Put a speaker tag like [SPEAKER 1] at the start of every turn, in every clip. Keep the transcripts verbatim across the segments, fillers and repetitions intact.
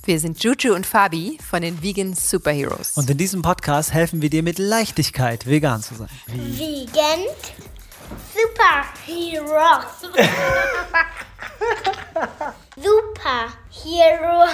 [SPEAKER 1] Wir sind Juju und Fabi von den Vegan Superheroes.
[SPEAKER 2] Und in diesem Podcast helfen wir dir mit Leichtigkeit, vegan zu sein.
[SPEAKER 3] Vegan Superheroes. Superhero.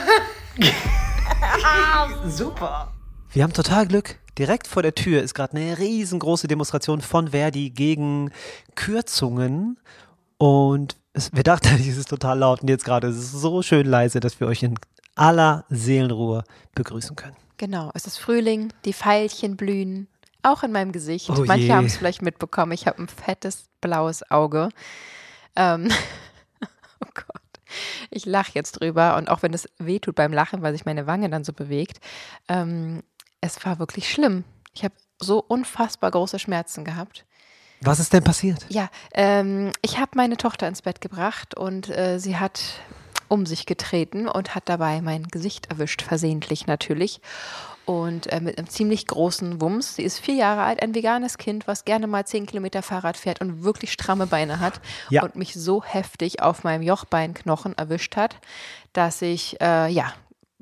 [SPEAKER 2] Super. Wir haben total Glück. Direkt vor der Tür ist gerade eine riesengroße Demonstration von Verdi gegen Kürzungen. Und es, wir dachten, es ist total laut und jetzt gerade ist es so schön leise, dass wir euch in aller Seelenruhe begrüßen können.
[SPEAKER 1] Genau, es ist Frühling, die Veilchen blühen, auch in meinem Gesicht.
[SPEAKER 2] Oh
[SPEAKER 1] Manche
[SPEAKER 2] je.
[SPEAKER 1] haben es vielleicht mitbekommen, ich habe ein fettes blaues Auge. Ähm, oh Gott, ich lache jetzt drüber und auch wenn es wehtut beim Lachen, weil sich meine Wange dann so bewegt, ähm, es war wirklich schlimm. Ich habe so unfassbar große Schmerzen gehabt.
[SPEAKER 2] Was ist denn passiert?
[SPEAKER 1] Ja, ähm, ich habe meine Tochter ins Bett gebracht und äh, sie hat um sich getreten und hat dabei mein Gesicht erwischt, versehentlich natürlich. Und äh, mit einem ziemlich großen Wumms. Sie ist vier Jahre alt, ein veganes Kind, was gerne mal zehn Kilometer Fahrrad fährt und wirklich stramme Beine hat.
[SPEAKER 2] Ja.
[SPEAKER 1] Und mich so heftig auf meinem Jochbeinknochen erwischt hat, dass ich, äh, ja,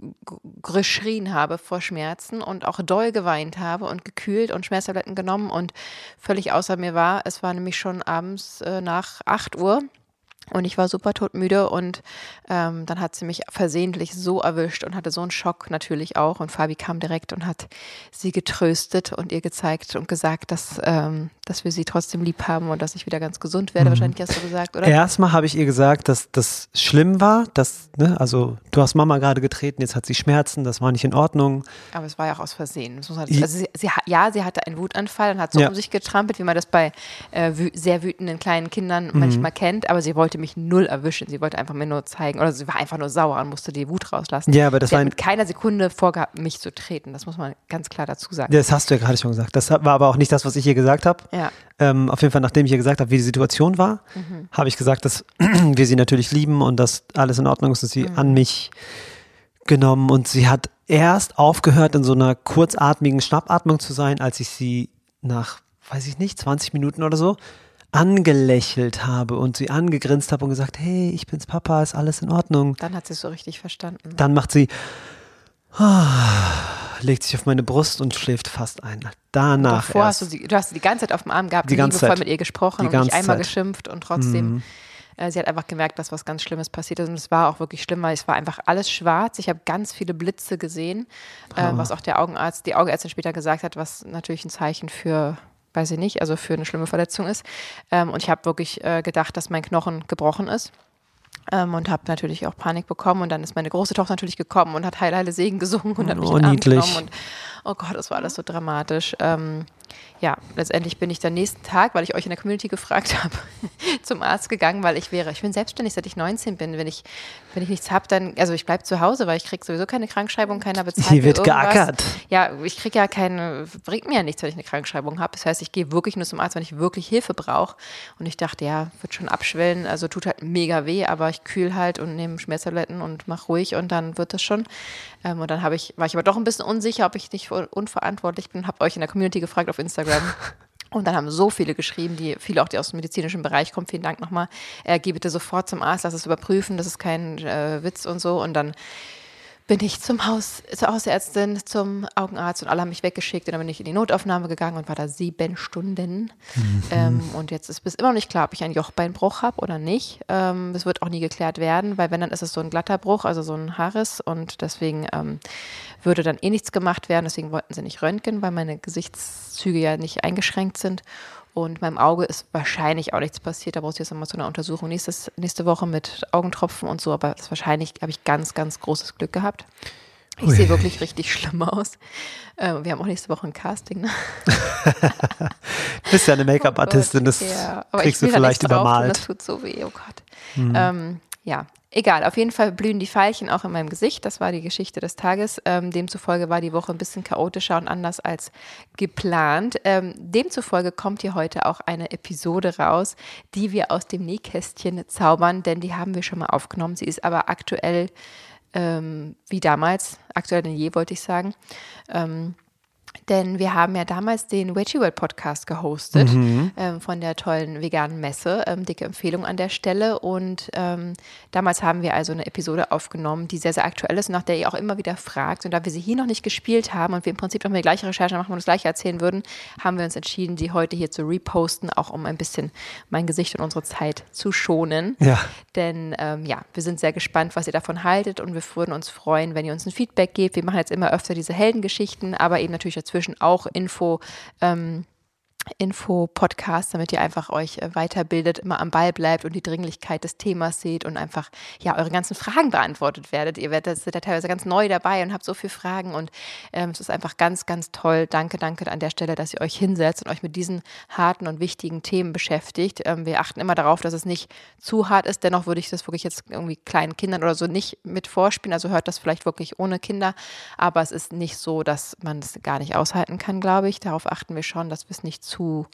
[SPEAKER 1] geschrien habe vor Schmerzen und auch doll geweint habe und gekühlt und Schmerztabletten genommen und völlig außer mir war. Es war nämlich schon abends äh, nach acht Uhr. Und ich war super todmüde und ähm, dann hat sie mich versehentlich so erwischt und hatte so einen Schock natürlich auch. Und Fabi kam direkt und hat sie getröstet und ihr gezeigt und gesagt, dass, ähm, dass wir sie trotzdem lieb haben und dass ich wieder ganz gesund werde. Mhm. Wahrscheinlich hast du gesagt, oder?
[SPEAKER 2] Erstmal habe ich ihr gesagt, dass das schlimm war. Dass, ne, also du hast Mama gerade getreten, jetzt hat sie Schmerzen, das war nicht in Ordnung.
[SPEAKER 1] Aber es war ja auch aus Versehen. Das muss man, also sie, sie, ja, sie hatte einen Wutanfall und hat so ja. um sich getrampelt, wie man das bei äh, wü- sehr wütenden kleinen Kindern mhm. manchmal kennt. Aber sie wollte mich null erwischen. Sie wollte einfach mir nur zeigen, oder sie war einfach nur sauer und musste die Wut rauslassen.
[SPEAKER 2] Ja, aber das
[SPEAKER 1] sie
[SPEAKER 2] war
[SPEAKER 1] hat
[SPEAKER 2] ein
[SPEAKER 1] mit keiner Sekunde vorgehabt, mich zu treten. Das muss man ganz klar dazu sagen.
[SPEAKER 2] Das hast du ja gerade schon gesagt. Das war aber auch nicht das, was ich ihr gesagt habe.
[SPEAKER 1] Ja.
[SPEAKER 2] Ähm, auf jeden Fall, nachdem ich ihr gesagt habe, wie die Situation war, mhm. habe ich gesagt, dass wir sie natürlich lieben und dass alles in Ordnung ist, dass sie mhm. an mich genommen und sie hat erst aufgehört, in so einer kurzatmigen Schnappatmung zu sein, als ich sie nach, weiß ich nicht, zwanzig Minuten oder so angelächelt habe und sie angegrinst habe und gesagt, hey, ich bin's Papa, ist alles in Ordnung.
[SPEAKER 1] Dann hat sie es so richtig verstanden.
[SPEAKER 2] Dann macht sie, oh, legt sich auf meine Brust und schläft fast ein. Danach
[SPEAKER 1] Davor
[SPEAKER 2] erst.
[SPEAKER 1] hast du sie, du hast sie die ganze Zeit auf dem Arm gehabt,
[SPEAKER 2] die ganze
[SPEAKER 1] liebevoll
[SPEAKER 2] Zeit.
[SPEAKER 1] mit ihr gesprochen
[SPEAKER 2] Die
[SPEAKER 1] und nicht einmal
[SPEAKER 2] Zeit.
[SPEAKER 1] geschimpft und trotzdem, mhm. äh, sie hat einfach gemerkt, dass was ganz Schlimmes passiert ist und es war auch wirklich schlimm, weil es war einfach alles schwarz. Ich habe ganz viele Blitze gesehen, äh, was auch der Augenarzt, die Augenärztin später gesagt hat, was natürlich ein Zeichen für weiß ich nicht, also für eine schlimme Verletzung ist. Ähm, und ich habe wirklich äh, gedacht, dass mein Knochen gebrochen ist. Ähm, und habe natürlich auch Panik bekommen. Und dann ist meine große Tochter natürlich gekommen und hat Heil, Heile Segen gesungen und hat mich
[SPEAKER 2] oh,
[SPEAKER 1] in den Arm
[SPEAKER 2] niedlich.
[SPEAKER 1] genommen. Und oh Gott, das war alles so dramatisch. Ähm, ja, letztendlich bin ich dann nächsten Tag, weil ich euch in der Community gefragt habe, zum Arzt gegangen, weil ich wäre, ich bin selbstständig, seit ich neunzehn bin. Wenn ich, wenn ich nichts habe, dann, also ich bleibe zu Hause, weil ich kriege sowieso keine Krankschreibung, keiner bezahlt
[SPEAKER 2] Hier wird
[SPEAKER 1] irgendwas.
[SPEAKER 2] geackert.
[SPEAKER 1] Ja, ich kriege ja keine, bringt mir ja nichts, wenn ich eine Krankschreibung habe. Das heißt, ich gehe wirklich nur zum Arzt, wenn ich wirklich Hilfe brauche. Und ich dachte, ja, wird schon abschwellen, also tut halt mega weh, aber ich kühl halt und nehme Schmerztabletten und mache ruhig und dann wird das schon. Ähm, und dann habe ich, war ich aber doch ein bisschen unsicher, ob ich nicht unverantwortlich bin, habe euch in der Community gefragt auf Instagram. Und dann haben so viele geschrieben, die viele auch, die aus dem medizinischen Bereich kommen, vielen Dank nochmal, äh, geh bitte sofort zum Arzt, lass es überprüfen, das ist kein äh, Witz und so. Und dann bin ich zum Haus, zur Hausärztin, zum Augenarzt und alle haben mich weggeschickt und dann bin ich in die Notaufnahme gegangen und war da sieben Stunden. Mhm. Ähm, und jetzt ist bis immer noch nicht klar, ob ich einen Jochbeinbruch habe oder nicht. Ähm, das wird auch nie geklärt werden, weil wenn, dann ist es so ein glatter Bruch, also so ein Haarriss und deswegen ähm, würde dann eh nichts gemacht werden. Deswegen wollten sie nicht röntgen, weil meine Gesichtszüge ja nicht eingeschränkt sind. Und meinem Auge ist wahrscheinlich auch nichts passiert. Da brauche ich jetzt nochmal zu einer Untersuchung nächstes, nächste Woche mit Augentropfen und so. Aber das wahrscheinlich habe ich ganz, ganz großes Glück gehabt. Ich Ui. sehe wirklich richtig schlimm aus. Äh, wir haben auch nächste Woche ein Casting. Ne?
[SPEAKER 2] Du bist ja eine Make-up-Artistin. Das
[SPEAKER 1] ja, aber
[SPEAKER 2] kriegst
[SPEAKER 1] ich
[SPEAKER 2] du vielleicht übermalt.
[SPEAKER 1] Das tut so weh, oh Gott. Mhm. Ähm, ja, egal. Auf jeden Fall blühen die Veilchen auch in meinem Gesicht. Das war die Geschichte des Tages. Ähm, demzufolge war die Woche ein bisschen chaotischer und anders als geplant. Ähm, demzufolge kommt hier heute auch eine Episode raus, die wir aus dem Nähkästchen zaubern, denn die haben wir schon mal aufgenommen. Sie ist aber aktuell ähm, wie damals, aktuell denn je, wollte ich sagen. Ähm, Denn wir haben ja damals den Veggie World Podcast gehostet mhm. ähm, von der tollen veganen Messe. Ähm, dicke Empfehlung an der Stelle. Und ähm, damals haben wir also eine Episode aufgenommen, die sehr, sehr aktuell ist und nach der ihr auch immer wieder fragt. Und da wir sie hier noch nicht gespielt haben und wir im Prinzip noch mal die gleiche Recherche machen und das gleiche erzählen würden, haben wir uns entschieden, die heute hier zu reposten, auch um ein bisschen mein Gesicht und unsere Zeit zu schonen.
[SPEAKER 2] Ja.
[SPEAKER 1] Denn ähm, ja, wir sind sehr gespannt, was ihr davon haltet und wir würden uns freuen, wenn ihr uns ein Feedback gebt. Wir machen jetzt immer öfter diese Heldengeschichten, aber eben natürlich dazwischen auch Info, ähm, Info-Podcasts, damit ihr einfach euch äh, weiterbildet, immer am Ball bleibt und die Dringlichkeit des Themas seht und einfach ja eure ganzen Fragen beantwortet werdet. Ihr werdet seid ja teilweise ganz neu dabei und habt so viele Fragen und ähm, es ist einfach ganz, ganz toll. Danke, danke an der Stelle, dass ihr euch hinsetzt und euch mit diesen harten und wichtigen Themen beschäftigt. Ähm, wir achten immer darauf, dass es nicht zu hart ist. Dennoch würde ich das wirklich jetzt irgendwie kleinen Kindern oder so nicht mit vorspielen. Also hört das vielleicht wirklich ohne Kinder. Aber es ist nicht so, dass man es gar nicht aushalten kann, glaube ich. Darauf achten wir schon, dass wir es nicht zu zu,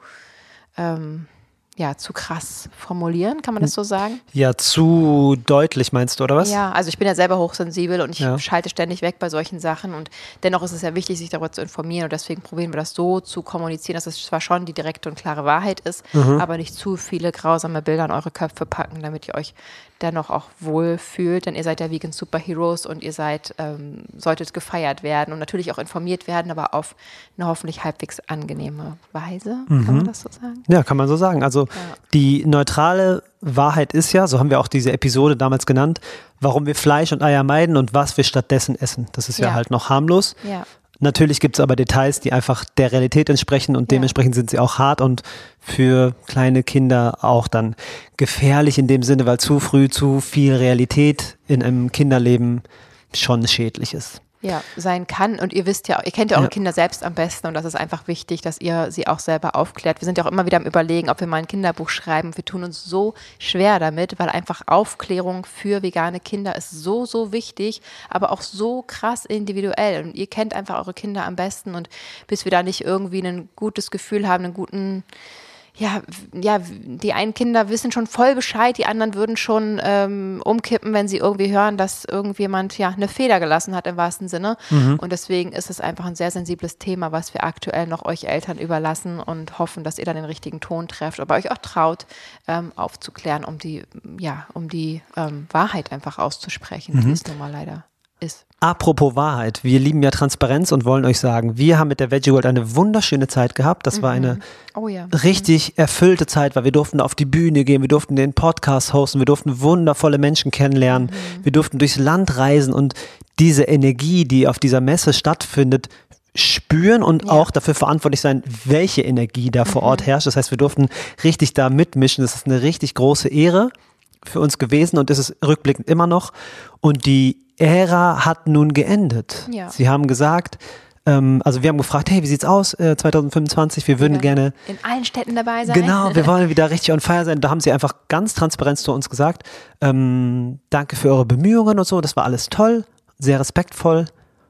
[SPEAKER 1] ähm, ja, zu krass formulieren, kann man das so sagen?
[SPEAKER 2] Ja, zu deutlich meinst du, oder was?
[SPEAKER 1] Ja, also ich bin ja selber hochsensibel und ich
[SPEAKER 2] ja.
[SPEAKER 1] schalte ständig weg bei solchen Sachen und dennoch ist es ja wichtig, sich darüber zu informieren und deswegen probieren wir das so zu kommunizieren, dass es zwar schon die direkte und klare Wahrheit ist, mhm. aber nicht zu viele grausame Bilder in eure Köpfe packen, damit ihr euch dennoch auch wohl fühlt, denn ihr seid ja Vegan Superheroes und ihr seid, ähm, solltet gefeiert werden und natürlich auch informiert werden, aber auf eine hoffentlich halbwegs angenehme Weise, mhm. kann man das so sagen?
[SPEAKER 2] Ja, kann man so sagen. Also ja. die neutrale Wahrheit ist ja, so haben wir auch diese Episode damals genannt, warum wir Fleisch und Eier meiden und was wir stattdessen essen. Das ist ja, ja halt noch harmlos.
[SPEAKER 1] Ja.
[SPEAKER 2] Natürlich gibt es aber Details, die einfach der Realität entsprechen und dementsprechend ja. sind sie auch hart und für kleine Kinder auch dann gefährlich in dem Sinne, weil zu früh zu viel Realität in einem Kinderleben schon schädlich ist.
[SPEAKER 1] Ja, sein kann und ihr wisst ja, ihr kennt ja eure ja. Kinder selbst am besten und das ist einfach wichtig, dass ihr sie auch selber aufklärt. Wir sind ja auch immer wieder am Überlegen, ob wir mal ein Kinderbuch schreiben. Wir tun uns so schwer damit, weil einfach Aufklärung für vegane Kinder ist so, so wichtig, aber auch so krass individuell und ihr kennt einfach eure Kinder am besten und bis wir da nicht irgendwie ein gutes Gefühl haben, einen guten Ja, ja, die einen Kinder wissen schon voll Bescheid, die anderen würden schon ähm, umkippen, wenn sie irgendwie hören, dass irgendjemand ja eine Feder gelassen hat im wahrsten Sinne. Mhm. Und deswegen ist es einfach ein sehr sensibles Thema, was wir aktuell noch euch Eltern überlassen und hoffen, dass ihr dann den richtigen Ton trefft, aber euch auch traut, ähm, aufzuklären, um die, ja, um die ähm, Wahrheit einfach auszusprechen, mhm. die es nun mal leider ist.
[SPEAKER 2] Apropos Wahrheit, wir lieben ja Transparenz und wollen euch sagen, wir haben mit der Veggie World eine wunderschöne Zeit gehabt. Das mhm. war eine
[SPEAKER 1] oh ja.
[SPEAKER 2] richtig erfüllte Zeit, weil wir durften auf die Bühne gehen, wir durften den Podcast hosten, wir durften wundervolle Menschen kennenlernen, mhm. wir durften durchs Land reisen und diese Energie, die auf dieser Messe stattfindet, spüren und ja. auch dafür verantwortlich sein, welche Energie da vor Ort mhm. herrscht. Das heißt, wir durften richtig da mitmischen. Das ist eine richtig große Ehre für uns gewesen und ist es rückblickend immer noch. Und die Ära hat nun geendet.
[SPEAKER 1] Ja.
[SPEAKER 2] Sie haben gesagt, ähm, also wir haben gefragt, hey, wie sieht's aus äh, zwanzig fünfundzwanzig? Wir würden ja, gerne
[SPEAKER 1] in allen Städten dabei sein.
[SPEAKER 2] Genau, wir wollen wieder richtig on fire sein. Da haben sie einfach ganz transparent zu uns gesagt, ähm, danke für eure Bemühungen und so, das war alles toll, sehr respektvoll.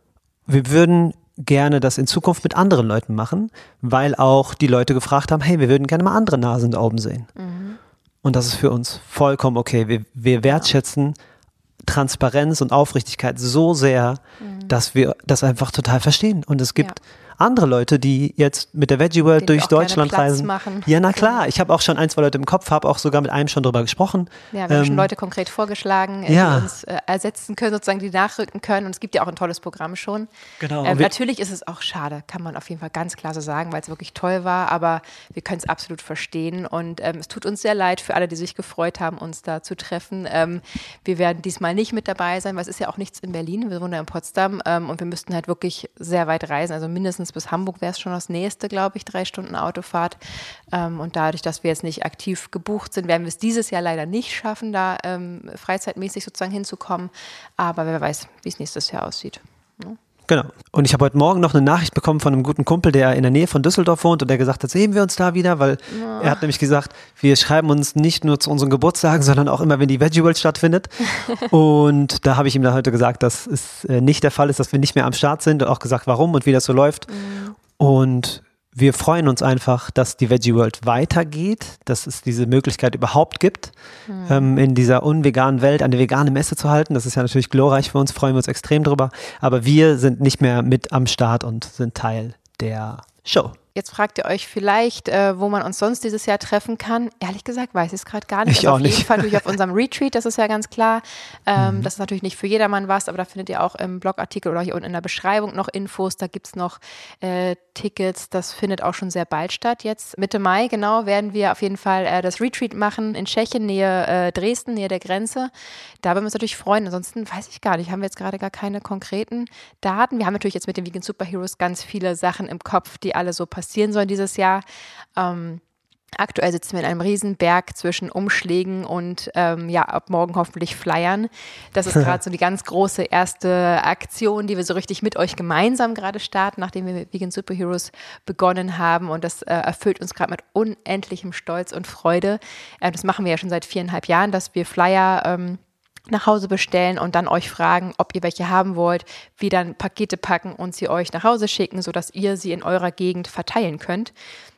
[SPEAKER 2] Wir würden gerne das in Zukunft mit anderen Leuten machen, weil auch die Leute gefragt haben, hey, wir würden gerne mal andere Nasen da oben sehen. Mhm. Und das ist für uns vollkommen okay. Wir, wir wertschätzen ja. Transparenz und Aufrichtigkeit so sehr, mhm. dass wir das einfach total verstehen. Und es gibt ja. andere Leute, die jetzt mit der Veggie World durch Deutschland reisen.
[SPEAKER 1] Machen.
[SPEAKER 2] Ja, na klar. Ich habe auch schon ein, zwei Leute im Kopf, habe auch sogar mit einem schon drüber gesprochen.
[SPEAKER 1] Ja, wir ähm, haben schon Leute konkret vorgeschlagen,
[SPEAKER 2] ja.
[SPEAKER 1] die uns äh, ersetzen können, sozusagen, die nachrücken können. Und es gibt ja auch ein tolles Programm schon.
[SPEAKER 2] Genau.
[SPEAKER 1] Ähm, natürlich ist es auch schade, kann man auf jeden Fall ganz klar so sagen, weil es wirklich toll war. Aber wir können es absolut verstehen. Und ähm, es tut uns sehr leid für alle, die sich gefreut haben, uns da zu treffen. Ähm, wir werden diesmal nicht mit dabei sein, weil es ist ja auch nichts in Berlin. Wir wohnen ja in Potsdam. Ähm, und wir müssten halt wirklich sehr weit reisen. Also mindestens bis Hamburg wäre es schon das nächste, glaube ich, drei Stunden Autofahrt. Ähm, und dadurch, dass wir jetzt nicht aktiv gebucht sind, werden wir es dieses Jahr leider nicht schaffen, da ähm, freizeitmäßig sozusagen hinzukommen. Aber wer weiß, wie es nächstes Jahr aussieht. Ja.
[SPEAKER 2] Genau. Und ich habe heute Morgen noch eine Nachricht bekommen von einem guten Kumpel, der in der Nähe von Düsseldorf wohnt und der gesagt hat, sehen wir uns da wieder, weil ja. er hat nämlich gesagt, wir schreiben uns nicht nur zu unseren Geburtstagen, sondern auch immer, wenn die Veggie World stattfindet. Und da habe ich ihm dann heute gesagt, dass es äh, nicht der Fall ist, dass wir nicht mehr am Start sind und auch gesagt, warum und wie das so läuft. Mhm. Und wir freuen uns einfach, dass die Veggie World weitergeht, dass es diese Möglichkeit überhaupt gibt, mhm. ähm, in dieser unveganen Welt eine vegane Messe zu halten. Das ist ja natürlich glorreich für uns, freuen wir uns extrem drüber. Aber wir sind nicht mehr mit am Start und sind Teil der Show.
[SPEAKER 1] Jetzt fragt ihr euch vielleicht, äh, wo man uns sonst dieses Jahr treffen kann. Ehrlich gesagt weiß ich es gerade gar nicht.
[SPEAKER 2] Ich
[SPEAKER 1] also
[SPEAKER 2] auch
[SPEAKER 1] auf
[SPEAKER 2] nicht.
[SPEAKER 1] jeden Fall natürlich auf unserem Retreat, das ist ja ganz klar. Ähm,
[SPEAKER 2] Mhm.
[SPEAKER 1] Das ist natürlich nicht für jedermann was, aber da findet ihr auch im Blogartikel oder hier unten in der Beschreibung noch Infos. Da gibt es noch äh, Tickets. Das findet auch schon sehr bald statt. Jetzt Mitte Mai, genau, werden wir auf jeden Fall äh, das Retreat machen in Tschechien, Nähe äh, Dresden, nähe der Grenze. Da würden wir uns natürlich freuen. Ansonsten weiß ich gar nicht, haben wir jetzt gerade gar keine konkreten Daten. Wir haben natürlich jetzt mit den Vegan Superheroes ganz viele Sachen im Kopf, die alle so passieren sollen dieses Jahr. Ähm, aktuell sitzen wir in einem Riesenberg zwischen Umschlägen und ähm, ja, ab morgen hoffentlich Flyern. Das ist gerade so die ganz große erste Aktion, die wir so richtig mit euch gemeinsam gerade starten, nachdem wir mit Vegan Superheroes begonnen haben, und das äh, erfüllt uns gerade mit unendlichem Stolz und Freude. Äh, das machen wir ja schon seit viereinhalb Jahren, dass wir Flyer ähm, nach Hause bestellen und dann euch fragen, ob ihr welche haben wollt, wir dann Pakete packen und sie euch nach Hause schicken, sodass ihr sie in eurer Gegend verteilen könnt.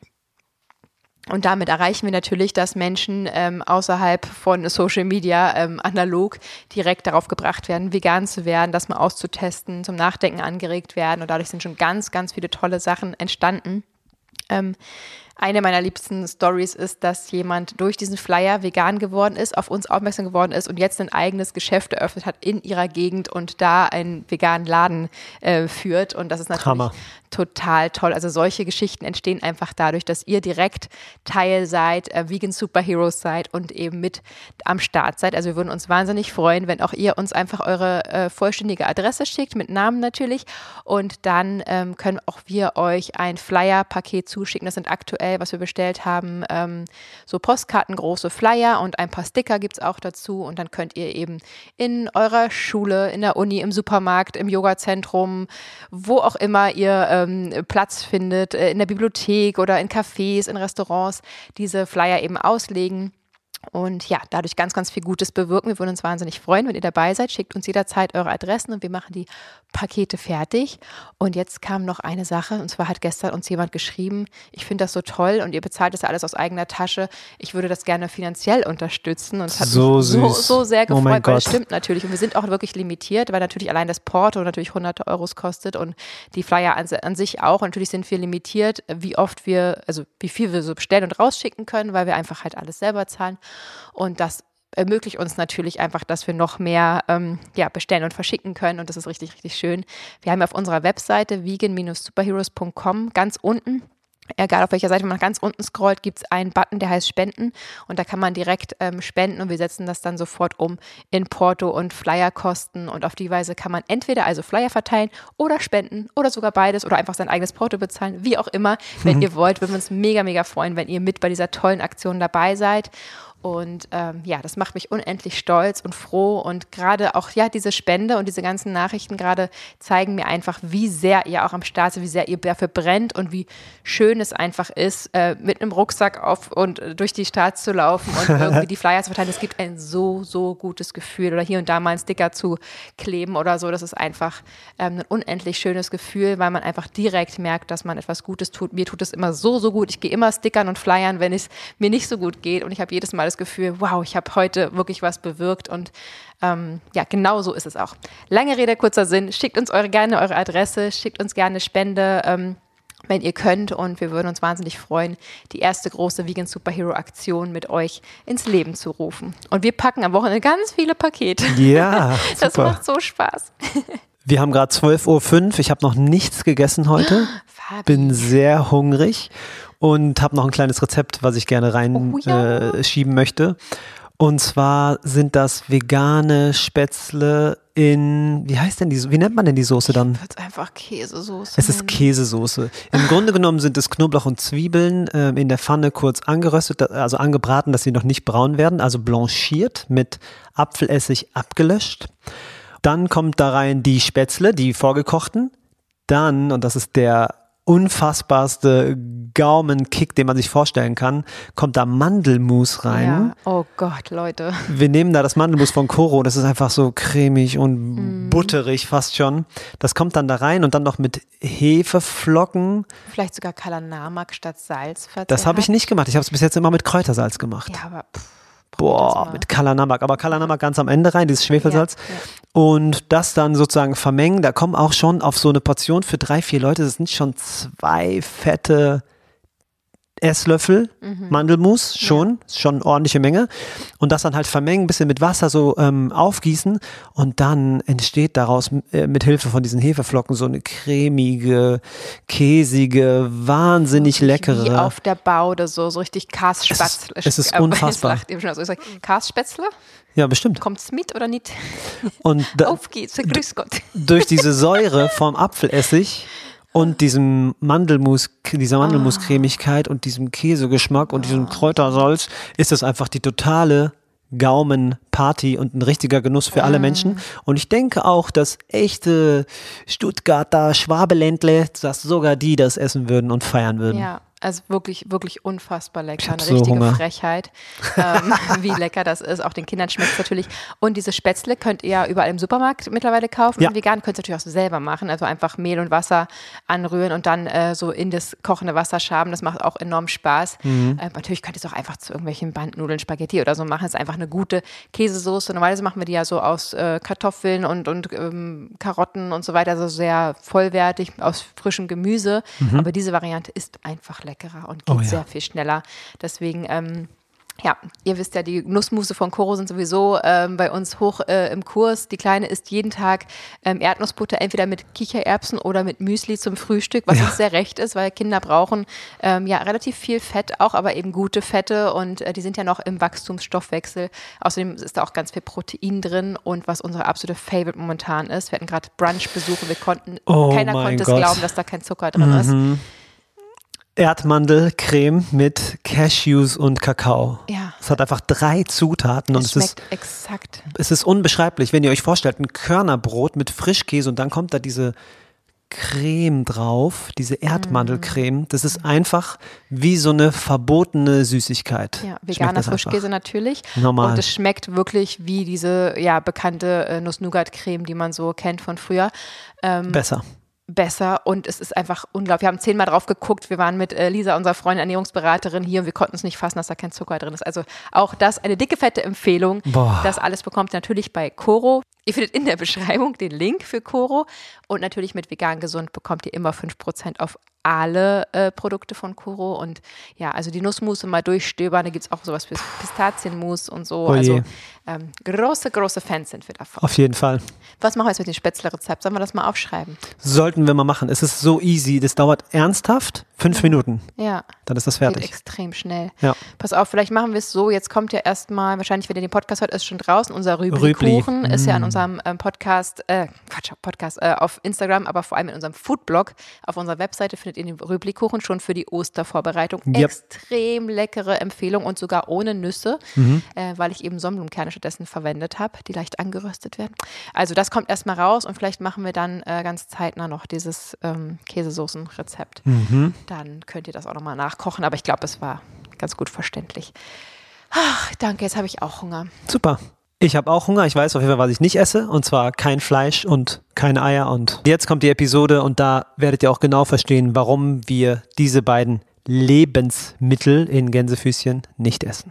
[SPEAKER 1] Und damit erreichen wir natürlich, dass Menschen ähm, außerhalb von Social Media ähm, analog direkt darauf gebracht werden, vegan zu werden, das mal auszutesten, zum Nachdenken angeregt werden, und dadurch sind schon ganz, ganz viele tolle Sachen entstanden. Ähm, Eine meiner liebsten Stories ist, dass jemand durch diesen Flyer vegan geworden ist, auf uns aufmerksam geworden ist und jetzt ein eigenes Geschäft eröffnet hat in ihrer Gegend und da einen veganen Laden äh, führt. Und das ist natürlich
[SPEAKER 2] Hammer.
[SPEAKER 1] total toll. Also solche Geschichten entstehen einfach dadurch, dass ihr direkt Teil seid, äh, Vegan Superheroes seid und eben mit am Start seid. Also wir würden uns wahnsinnig freuen, wenn auch ihr uns einfach eure äh, vollständige Adresse schickt, mit Namen natürlich. Und dann ähm, können auch wir euch ein Flyer-Paket zuschicken. Das sind aktuell, was wir bestellt haben, ähm, so Postkarten, große Flyer, und ein paar Sticker gibt es auch dazu. Und dann könnt ihr eben in eurer Schule, in der Uni, im Supermarkt, im Yogazentrum, wo auch immer ihr ähm, Platz findet, äh, in der Bibliothek oder in Cafés, in Restaurants, diese Flyer eben auslegen. Und ja, dadurch ganz, ganz viel Gutes bewirken. Wir würden uns wahnsinnig freuen, wenn ihr dabei seid. Schickt uns jederzeit eure Adressen und wir machen die Pakete fertig. Und jetzt kam noch eine Sache, und zwar hat gestern uns jemand geschrieben, ich finde das so toll und ihr bezahlt das ja alles aus eigener Tasche. Ich würde das gerne finanziell unterstützen, und es hat
[SPEAKER 2] So
[SPEAKER 1] mich so,
[SPEAKER 2] süß.
[SPEAKER 1] so sehr
[SPEAKER 2] Oh mein
[SPEAKER 1] gefreut, weil es
[SPEAKER 2] Gott.
[SPEAKER 1] stimmt natürlich. Und wir sind auch wirklich limitiert, weil natürlich allein das Porto natürlich hunderte Euros kostet und die Flyer an, an sich auch. Und natürlich sind wir limitiert, wie oft wir, also wie viel wir so bestellen und rausschicken können, weil wir einfach halt alles selber zahlen. Und das ermöglicht uns natürlich einfach, dass wir noch mehr ähm, ja, bestellen und verschicken können, und das ist richtig, richtig schön. Wir haben auf unserer Webseite vegan Bindestrich superheroes Punkt com ganz unten, egal auf welcher Seite man nach ganz unten scrollt, gibt es einen Button, der heißt Spenden, und da kann man direkt ähm, spenden, und wir setzen das dann sofort um in Porto und Flyerkosten, und auf die Weise kann man entweder also Flyer verteilen oder spenden oder sogar beides oder einfach sein eigenes Porto bezahlen, wie auch immer, wenn ihr wollt. Würden wir uns mega, mega freuen, wenn ihr mit bei dieser tollen Aktion dabei seid. Und ähm, ja, das macht mich unendlich stolz und froh, und gerade auch ja diese Spende und diese ganzen Nachrichten gerade zeigen mir einfach, wie sehr ihr auch am Start seid, wie sehr ihr dafür brennt und wie schön es einfach ist, äh, mit einem Rucksack auf und äh, durch die Stadt zu laufen und irgendwie die Flyer zu verteilen. Es gibt ein so, so gutes Gefühl, oder hier und da mal einen Sticker zu kleben oder so. Das ist einfach ähm, ein unendlich schönes Gefühl, weil man einfach direkt merkt, dass man etwas Gutes tut. Mir tut es immer so, so gut. Ich gehe immer stickern und flyern, wenn es mir nicht so gut geht, und ich habe jedes Mal das Gefühl, wow, ich habe heute wirklich was bewirkt, und ähm, ja, genau so ist es auch. Lange Rede, kurzer Sinn, schickt uns eure, gerne eure Adresse, schickt uns gerne Spende, ähm, wenn ihr könnt, und wir würden uns wahnsinnig freuen, die erste große Vegan Superhero Aktion mit euch ins Leben zu rufen. Und wir packen am Wochenende ganz viele Pakete.
[SPEAKER 2] Ja,
[SPEAKER 1] das
[SPEAKER 2] super.
[SPEAKER 1] macht so Spaß.
[SPEAKER 2] Wir haben gerade zwölf Uhr fünf, ich habe noch nichts gegessen heute,
[SPEAKER 1] Fabi.
[SPEAKER 2] bin sehr hungrig und habe noch ein kleines Rezept, was ich gerne reinschieben
[SPEAKER 1] Oh ja.
[SPEAKER 2] äh, schieben möchte. Und zwar sind das vegane Spätzle in, wie heißt denn die, wie nennt man denn die Soße dann?
[SPEAKER 1] Ich würde es einfach Käsesoße
[SPEAKER 2] Es ist
[SPEAKER 1] nennen.
[SPEAKER 2] Käsesoße. Im Grunde genommen sind es Knoblauch und Zwiebeln äh, in der Pfanne kurz angeröstet, also angebraten, dass sie noch nicht braun werden, also blanchiert, mit Apfelessig abgelöscht. Dann kommt da rein die Spätzle, die vorgekochten. Dann, und das ist der unfassbarste Gaumenkick, den man sich vorstellen kann, kommt da Mandelmus rein.
[SPEAKER 1] Ja. Oh Gott, Leute.
[SPEAKER 2] Wir nehmen da das Mandelmus von Koro, das ist einfach so cremig und
[SPEAKER 1] Mm.
[SPEAKER 2] butterig fast schon. Das kommt dann da rein und dann noch mit Hefeflocken.
[SPEAKER 1] Vielleicht sogar Kalanamak statt Salz. falls
[SPEAKER 2] Das
[SPEAKER 1] ihr
[SPEAKER 2] habe ich
[SPEAKER 1] habt.
[SPEAKER 2] nicht gemacht. Ich habe es bis jetzt immer mit Kräutersalz gemacht.
[SPEAKER 1] Ja, aber pff,
[SPEAKER 2] Boah, mit Kalanamak. Aber Kalanamak ganz am Ende rein, dieses Schwefelsalz.
[SPEAKER 1] Ja, ja.
[SPEAKER 2] Und das dann sozusagen vermengen. Da kommen auch schon auf so eine Portion für drei, vier Leute, das sind schon zwei fette Esslöffel mhm. Mandelmus, schon, ja. schon eine ordentliche Menge. Und das dann halt vermengen, ein bisschen mit Wasser so ähm, aufgießen. Und dann entsteht daraus äh, mit Hilfe von diesen Hefeflocken so eine cremige, käsige, wahnsinnig leckere.
[SPEAKER 1] Wie auf der Baude, so, so richtig Kasspätzle.
[SPEAKER 2] Es, es ist äh, unfassbar.
[SPEAKER 1] Kasspätzle?
[SPEAKER 2] Ja, bestimmt.
[SPEAKER 1] Kommt's mit oder nicht?
[SPEAKER 2] Und da,
[SPEAKER 1] auf geht's, grüß Gott.
[SPEAKER 2] Durch diese Säure vom Apfelessig und diesem Mandelmus, dieser Mandelmuscremigkeit und diesem Käsegeschmack und diesem Kräutersalz ist das einfach die totale Gaumenparty und ein richtiger Genuss für alle Menschen. Und ich denke auch, dass echte Stuttgarter Schwabeländle, dass sogar die das essen würden und feiern würden.
[SPEAKER 1] Ja. Also wirklich, wirklich unfassbar lecker. Eine
[SPEAKER 2] so
[SPEAKER 1] richtige
[SPEAKER 2] Hunger.
[SPEAKER 1] Frechheit, ähm, wie lecker das ist. Auch den Kindern schmeckt es natürlich. Und diese Spätzle könnt ihr ja überall im Supermarkt mittlerweile kaufen.
[SPEAKER 2] Ja.
[SPEAKER 1] Und vegan könnt ihr natürlich auch selber machen. Also einfach Mehl und Wasser anrühren und dann äh, so in das kochende Wasser schaben. Das macht auch enorm Spaß. Mhm. Äh, natürlich könnt ihr es auch einfach zu irgendwelchen Bandnudeln, Spaghetti oder so machen. Es ist einfach eine gute Käsesoße. Normalerweise machen wir die ja so aus äh, Kartoffeln und, und ähm, Karotten und so weiter. Also sehr vollwertig aus frischem Gemüse. Mhm. Aber diese Variante ist einfach leckerer und geht
[SPEAKER 2] oh, ja.
[SPEAKER 1] sehr viel schneller. Deswegen, ähm, ja, ihr wisst ja, die Nussmusse von Koro sind sowieso ähm, bei uns hoch äh, im Kurs. Die Kleine isst jeden Tag ähm, Erdnussbutter, entweder mit Kichererbsen oder mit Müsli zum Frühstück, was
[SPEAKER 2] ja.
[SPEAKER 1] uns sehr recht ist, weil Kinder brauchen ähm, ja relativ viel Fett auch, aber eben gute Fette und äh, die sind ja noch im Wachstumsstoffwechsel. Außerdem ist da auch ganz viel Protein drin und was unsere absolute Favorite momentan ist. Wir hatten gerade Brunchbesuche, wir konnten,
[SPEAKER 2] oh
[SPEAKER 1] keiner konnte
[SPEAKER 2] Gott.
[SPEAKER 1] es glauben, dass da kein Zucker drin
[SPEAKER 2] mhm.
[SPEAKER 1] ist.
[SPEAKER 2] Erdmandelcreme mit Cashews und Kakao.
[SPEAKER 1] Ja.
[SPEAKER 2] Es hat einfach drei Zutaten und
[SPEAKER 1] es
[SPEAKER 2] es
[SPEAKER 1] schmeckt
[SPEAKER 2] ist
[SPEAKER 1] exakt.
[SPEAKER 2] Es ist unbeschreiblich, wenn ihr euch vorstellt, ein Körnerbrot mit Frischkäse und dann kommt da diese Creme drauf, diese Erdmandelcreme. Das ist einfach wie so eine verbotene Süßigkeit.
[SPEAKER 1] Ja, veganer Frischkäse natürlich.
[SPEAKER 2] Normal.
[SPEAKER 1] Und es schmeckt wirklich wie diese ja, bekannte äh, Nuss-Nougat-Creme, die man so kennt von früher. Ähm,
[SPEAKER 2] Besser.
[SPEAKER 1] besser und es ist einfach unglaublich. Wir haben zehnmal drauf geguckt. Wir waren mit äh, Lisa, unserer Freundin, Ernährungsberaterin hier und wir konnten es nicht fassen, dass da kein Zucker drin ist. Also auch das eine dicke, fette Empfehlung.
[SPEAKER 2] Boah.
[SPEAKER 1] Das alles bekommt ihr natürlich bei Koro. Ihr findet in der Beschreibung den Link für Koro und natürlich mit Vegan Gesund bekommt ihr immer fünf Prozent auf alle äh, Produkte von Koro und ja, also die Nussmusse mal durchstöbern, da gibt es auch sowas wie Pistazienmus und so,
[SPEAKER 2] oh
[SPEAKER 1] also ähm, große, große Fans sind wir davon.
[SPEAKER 2] Auf jeden Fall.
[SPEAKER 1] Was machen wir jetzt mit dem Spätzle-Rezept? Sollen wir das mal aufschreiben?
[SPEAKER 2] Sollten wir mal machen. Es ist so easy, das dauert ernsthaft fünf
[SPEAKER 1] ja.
[SPEAKER 2] Minuten.
[SPEAKER 1] Ja.
[SPEAKER 2] Dann ist das fertig.
[SPEAKER 1] Geht extrem schnell.
[SPEAKER 2] Ja.
[SPEAKER 1] Pass auf, vielleicht machen wir es so, jetzt kommt ja erstmal, wahrscheinlich, wenn ihr den Podcast hört, ist schon draußen, unser Rübli-Kuchen
[SPEAKER 2] Rübli.
[SPEAKER 1] ist
[SPEAKER 2] mm.
[SPEAKER 1] ja an unserem ähm, Podcast, äh, Quatsch, Podcast, äh, auf Instagram, aber vor allem in unserem Foodblog, auf unserer Webseite findet ihr den Rübli-Kuchen schon für die Ostervorbereitung.
[SPEAKER 2] Yep.
[SPEAKER 1] Extrem leckere Empfehlung und sogar ohne Nüsse,
[SPEAKER 2] mhm.
[SPEAKER 1] äh, weil ich eben Sonnenblumenkerne stattdessen verwendet habe, die leicht angeröstet werden. Also das kommt erstmal raus und vielleicht machen wir dann äh, ganz zeitnah noch dieses ähm, Käsesoßen-Rezept.
[SPEAKER 2] Mhm.
[SPEAKER 1] Dann könnt ihr das auch nochmal nachkochen, aber ich glaube, es war ganz gut verständlich. Ach, danke, jetzt habe ich auch Hunger.
[SPEAKER 2] Super. Ich habe auch Hunger. Ich weiß auf jeden Fall, was ich nicht esse. Und zwar kein Fleisch und keine Eier. Und jetzt kommt die Episode und da werdet ihr auch genau verstehen, warum wir diese beiden Lebensmittel in Gänsefüßchen nicht essen.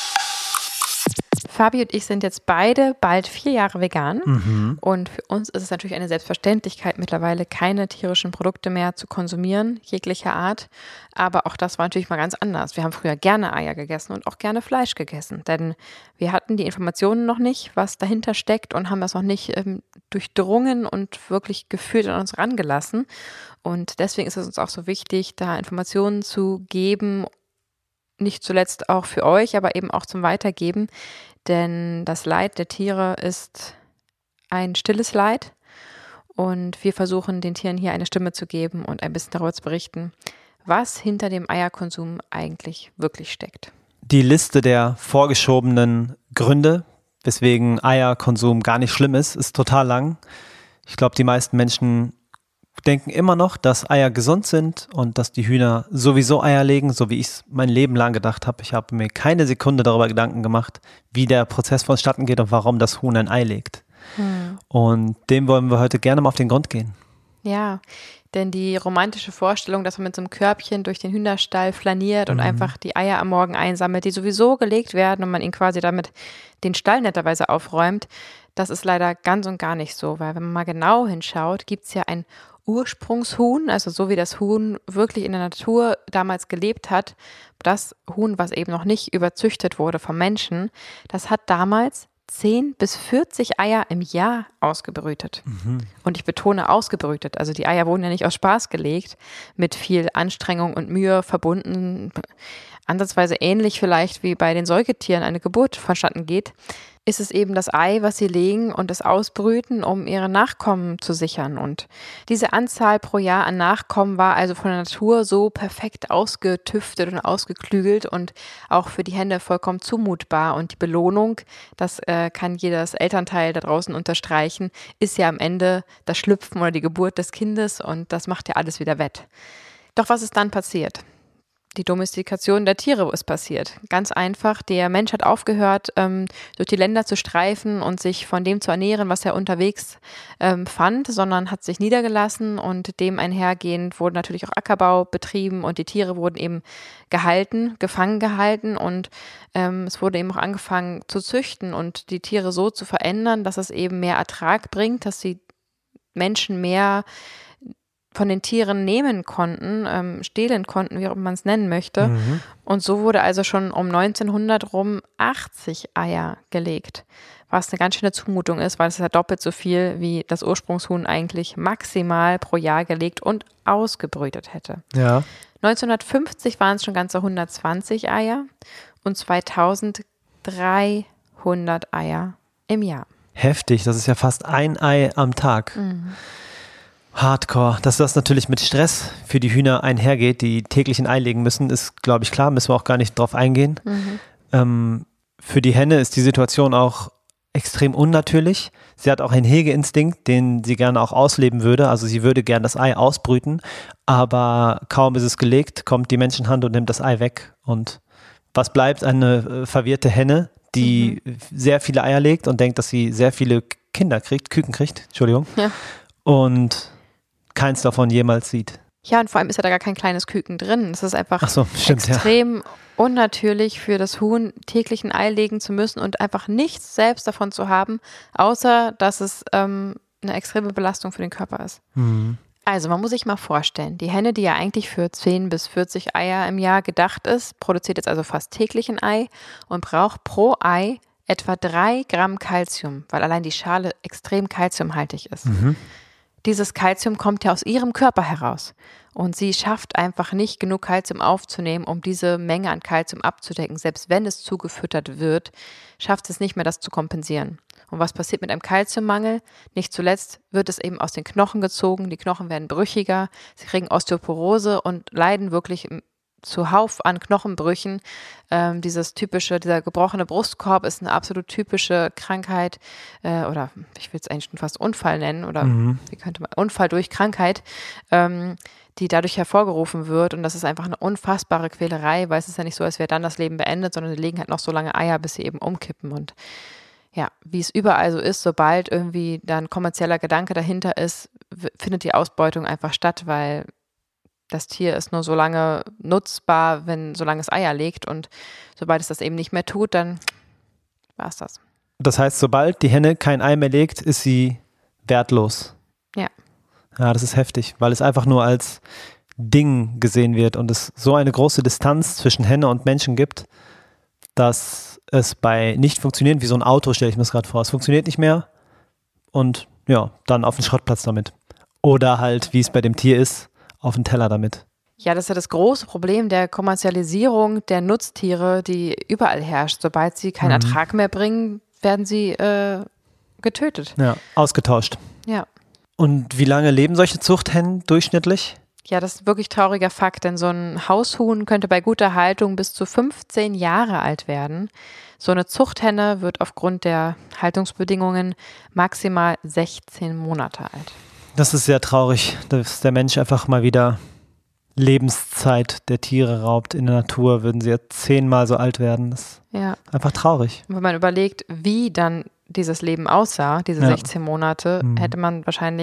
[SPEAKER 1] Fabi und ich sind jetzt beide bald vier Jahre vegan
[SPEAKER 2] Mhm.
[SPEAKER 1] und für uns ist es natürlich eine Selbstverständlichkeit mittlerweile, keine tierischen Produkte mehr zu konsumieren, jeglicher Art. Aber auch das war natürlich mal ganz anders. Wir haben früher gerne Eier gegessen und auch gerne Fleisch gegessen, denn wir hatten die Informationen noch nicht, was dahinter steckt und haben das noch nicht ähm, durchdrungen und wirklich gefühlt an uns rangelassen. Und deswegen ist es uns auch so wichtig, da Informationen zu geben, nicht zuletzt auch für euch, aber eben auch zum Weitergeben. Denn das Leid der Tiere ist ein stilles Leid und wir versuchen den Tieren hier eine Stimme zu geben und ein bisschen darüber zu berichten, was hinter dem Eierkonsum eigentlich wirklich steckt.
[SPEAKER 2] Die Liste der vorgeschobenen Gründe, weswegen Eierkonsum gar nicht schlimm ist, ist total lang. Ich glaube, die meisten Menschen denken immer noch, dass Eier gesund sind und dass die Hühner sowieso Eier legen, so wie ich es mein Leben lang gedacht habe. Ich habe mir keine Sekunde darüber Gedanken gemacht, wie der Prozess vonstatten geht und warum das Huhn ein Ei legt. Hm. Und dem wollen wir heute gerne mal auf den Grund gehen.
[SPEAKER 1] Ja, denn die romantische Vorstellung, dass man mit so einem Körbchen durch den Hühnerstall flaniert und
[SPEAKER 2] Mhm.
[SPEAKER 1] einfach die Eier am Morgen einsammelt, die sowieso gelegt werden und man ihn quasi damit den Stall netterweise aufräumt, das ist leider ganz und gar nicht so, weil wenn man mal genau hinschaut, gibt es ja ein Ursprungshuhn, also so wie das Huhn wirklich in der Natur damals gelebt hat, das Huhn, was eben noch nicht überzüchtet wurde vom Menschen, das hat damals zehn bis vierzig Eier im Jahr ausgebrütet.
[SPEAKER 2] Mhm.
[SPEAKER 1] Und ich betone ausgebrütet. Also die Eier wurden ja nicht aus Spaß gelegt, mit viel Anstrengung und Mühe verbunden. Ansatzweise ähnlich vielleicht wie bei den Säugetieren eine Geburt vonstatten geht, ist es eben das Ei, was sie legen und es ausbrüten, um ihre Nachkommen zu sichern. Und diese Anzahl pro Jahr an Nachkommen war also von der Natur so perfekt ausgetüftet und ausgeklügelt und auch für die Hände vollkommen zumutbar. Und die Belohnung, das äh, kann jedes Elternteil da draußen unterstreichen, ist ja am Ende das Schlüpfen oder die Geburt des Kindes und das macht ja alles wieder wett. Doch was ist dann passiert? Die Domestikation der Tiere ist passiert. Ganz einfach, der Mensch hat aufgehört, ähm, durch die Länder zu streifen und sich von dem zu ernähren, was er unterwegs ähm, fand, sondern hat sich niedergelassen und dem einhergehend wurde natürlich auch Ackerbau betrieben und die Tiere wurden eben gehalten, gefangen gehalten und ähm, es wurde eben auch angefangen zu züchten und die Tiere so zu verändern, dass es eben mehr Ertrag bringt, dass die Menschen mehr von den Tieren nehmen konnten, ähm, stehlen konnten, wie auch man es nennen möchte.
[SPEAKER 2] Mhm.
[SPEAKER 1] Und so wurde also schon um neunzehnhundert rum achtzig Eier gelegt, was eine ganz schöne Zumutung ist, weil es ja doppelt so viel wie das Ursprungshuhn eigentlich maximal pro Jahr gelegt und ausgebrütet hätte.
[SPEAKER 2] Ja.
[SPEAKER 1] neunzehnhundertfünfzig waren es schon ganze hundertzwanzig Eier und zweitausend dreihundert Eier im Jahr.
[SPEAKER 2] Heftig, das ist ja fast ein Ei am Tag.
[SPEAKER 1] Mhm.
[SPEAKER 2] Hardcore. Dass das natürlich mit Stress für die Hühner einhergeht, die täglich ein Ei legen müssen, ist, glaube ich, klar. Müssen wir auch gar nicht drauf eingehen.
[SPEAKER 1] Mhm.
[SPEAKER 2] Ähm, für die Henne ist die Situation auch extrem unnatürlich. Sie hat auch einen Hegeinstinkt, den sie gerne auch ausleben würde. Also sie würde gerne das Ei ausbrüten, aber kaum ist es gelegt, kommt die Menschenhand und nimmt das Ei weg. Und was bleibt? Eine äh, verwirrte Henne, die mhm. sehr viele Eier legt und denkt, dass sie sehr viele Kinder kriegt, Küken kriegt, Entschuldigung.
[SPEAKER 1] Ja.
[SPEAKER 2] Und keins davon jemals sieht.
[SPEAKER 1] Ja, und vor allem ist ja da gar kein kleines Küken drin. Es ist einfach
[SPEAKER 2] Ach so, stimmt,
[SPEAKER 1] extrem
[SPEAKER 2] ja.
[SPEAKER 1] unnatürlich für das Huhn, täglich ein Ei legen zu müssen und einfach nichts selbst davon zu haben, außer dass es ähm, eine extreme Belastung für den Körper ist.
[SPEAKER 2] Mhm.
[SPEAKER 1] Also man muss sich mal vorstellen, die Henne, die ja eigentlich für zehn bis vierzig Eier im Jahr gedacht ist, produziert jetzt also fast täglich ein Ei und braucht pro Ei etwa drei Gramm Kalzium, weil allein die Schale extrem kalziumhaltig ist.
[SPEAKER 2] Mhm.
[SPEAKER 1] Dieses Kalzium kommt ja aus ihrem Körper heraus und sie schafft einfach nicht genug Kalzium aufzunehmen, um diese Menge an Kalzium abzudecken. Selbst wenn es zugefüttert wird, schafft es nicht mehr, das zu kompensieren. Und was passiert mit einem Kalziummangel? Nicht zuletzt wird es eben aus den Knochen gezogen, die Knochen werden brüchiger, sie kriegen Osteoporose und leiden wirklich zuhauf an Knochenbrüchen. Ähm, dieses typische, dieser gebrochene Brustkorb ist eine absolut typische Krankheit äh, oder ich will es eigentlich schon fast Unfall nennen oder
[SPEAKER 2] Mhm.
[SPEAKER 1] wie könnte man, Unfall durch Krankheit, ähm, die dadurch hervorgerufen wird und das ist einfach eine unfassbare Quälerei, weil es ist ja nicht so, als wäre dann das Leben beendet, sondern die legen halt noch so lange Eier, bis sie eben umkippen und ja, wie es überall so ist, sobald irgendwie da ein kommerzieller Gedanke dahinter ist, w- findet die Ausbeutung einfach statt, weil das Tier ist nur so lange nutzbar, wenn solange es Eier legt und sobald es das eben nicht mehr tut, dann war es das.
[SPEAKER 2] Das heißt, sobald die Henne kein Ei mehr legt, ist sie wertlos.
[SPEAKER 1] Ja.
[SPEAKER 2] Ja, das ist heftig, weil es einfach nur als Ding gesehen wird und es so eine große Distanz zwischen Henne und Menschen gibt, dass es bei nicht funktionieren, wie so ein Auto, stelle ich mir das gerade vor. Es funktioniert nicht mehr und ja, dann auf den Schrottplatz damit. Oder halt, wie es bei dem Tier ist, auf den Teller damit.
[SPEAKER 1] Ja, das ist ja das große Problem der Kommerzialisierung der Nutztiere, die überall herrscht. Sobald sie keinen
[SPEAKER 2] Mhm.
[SPEAKER 1] Ertrag mehr bringen, werden sie äh, getötet.
[SPEAKER 2] Ja, ausgetauscht.
[SPEAKER 1] Ja.
[SPEAKER 2] Und wie lange leben solche Zuchthennen durchschnittlich?
[SPEAKER 1] Ja, das ist wirklich trauriger Fakt, denn so ein Haushuhn könnte bei guter Haltung bis zu fünfzehn Jahre alt werden. So eine Zuchthenne wird aufgrund der Haltungsbedingungen maximal sechzehn Monate alt.
[SPEAKER 2] Das ist sehr traurig, dass der Mensch einfach mal wieder Lebenszeit der Tiere raubt. In der Natur würden sie ja zehnmal so alt werden. Das ist
[SPEAKER 1] Ja.
[SPEAKER 2] einfach traurig.
[SPEAKER 1] Und wenn man überlegt, wie dann dieses Leben aussah, diese
[SPEAKER 2] Ja.
[SPEAKER 1] sechzehn Monate,
[SPEAKER 2] Mhm.
[SPEAKER 1] hätte man wahrscheinlich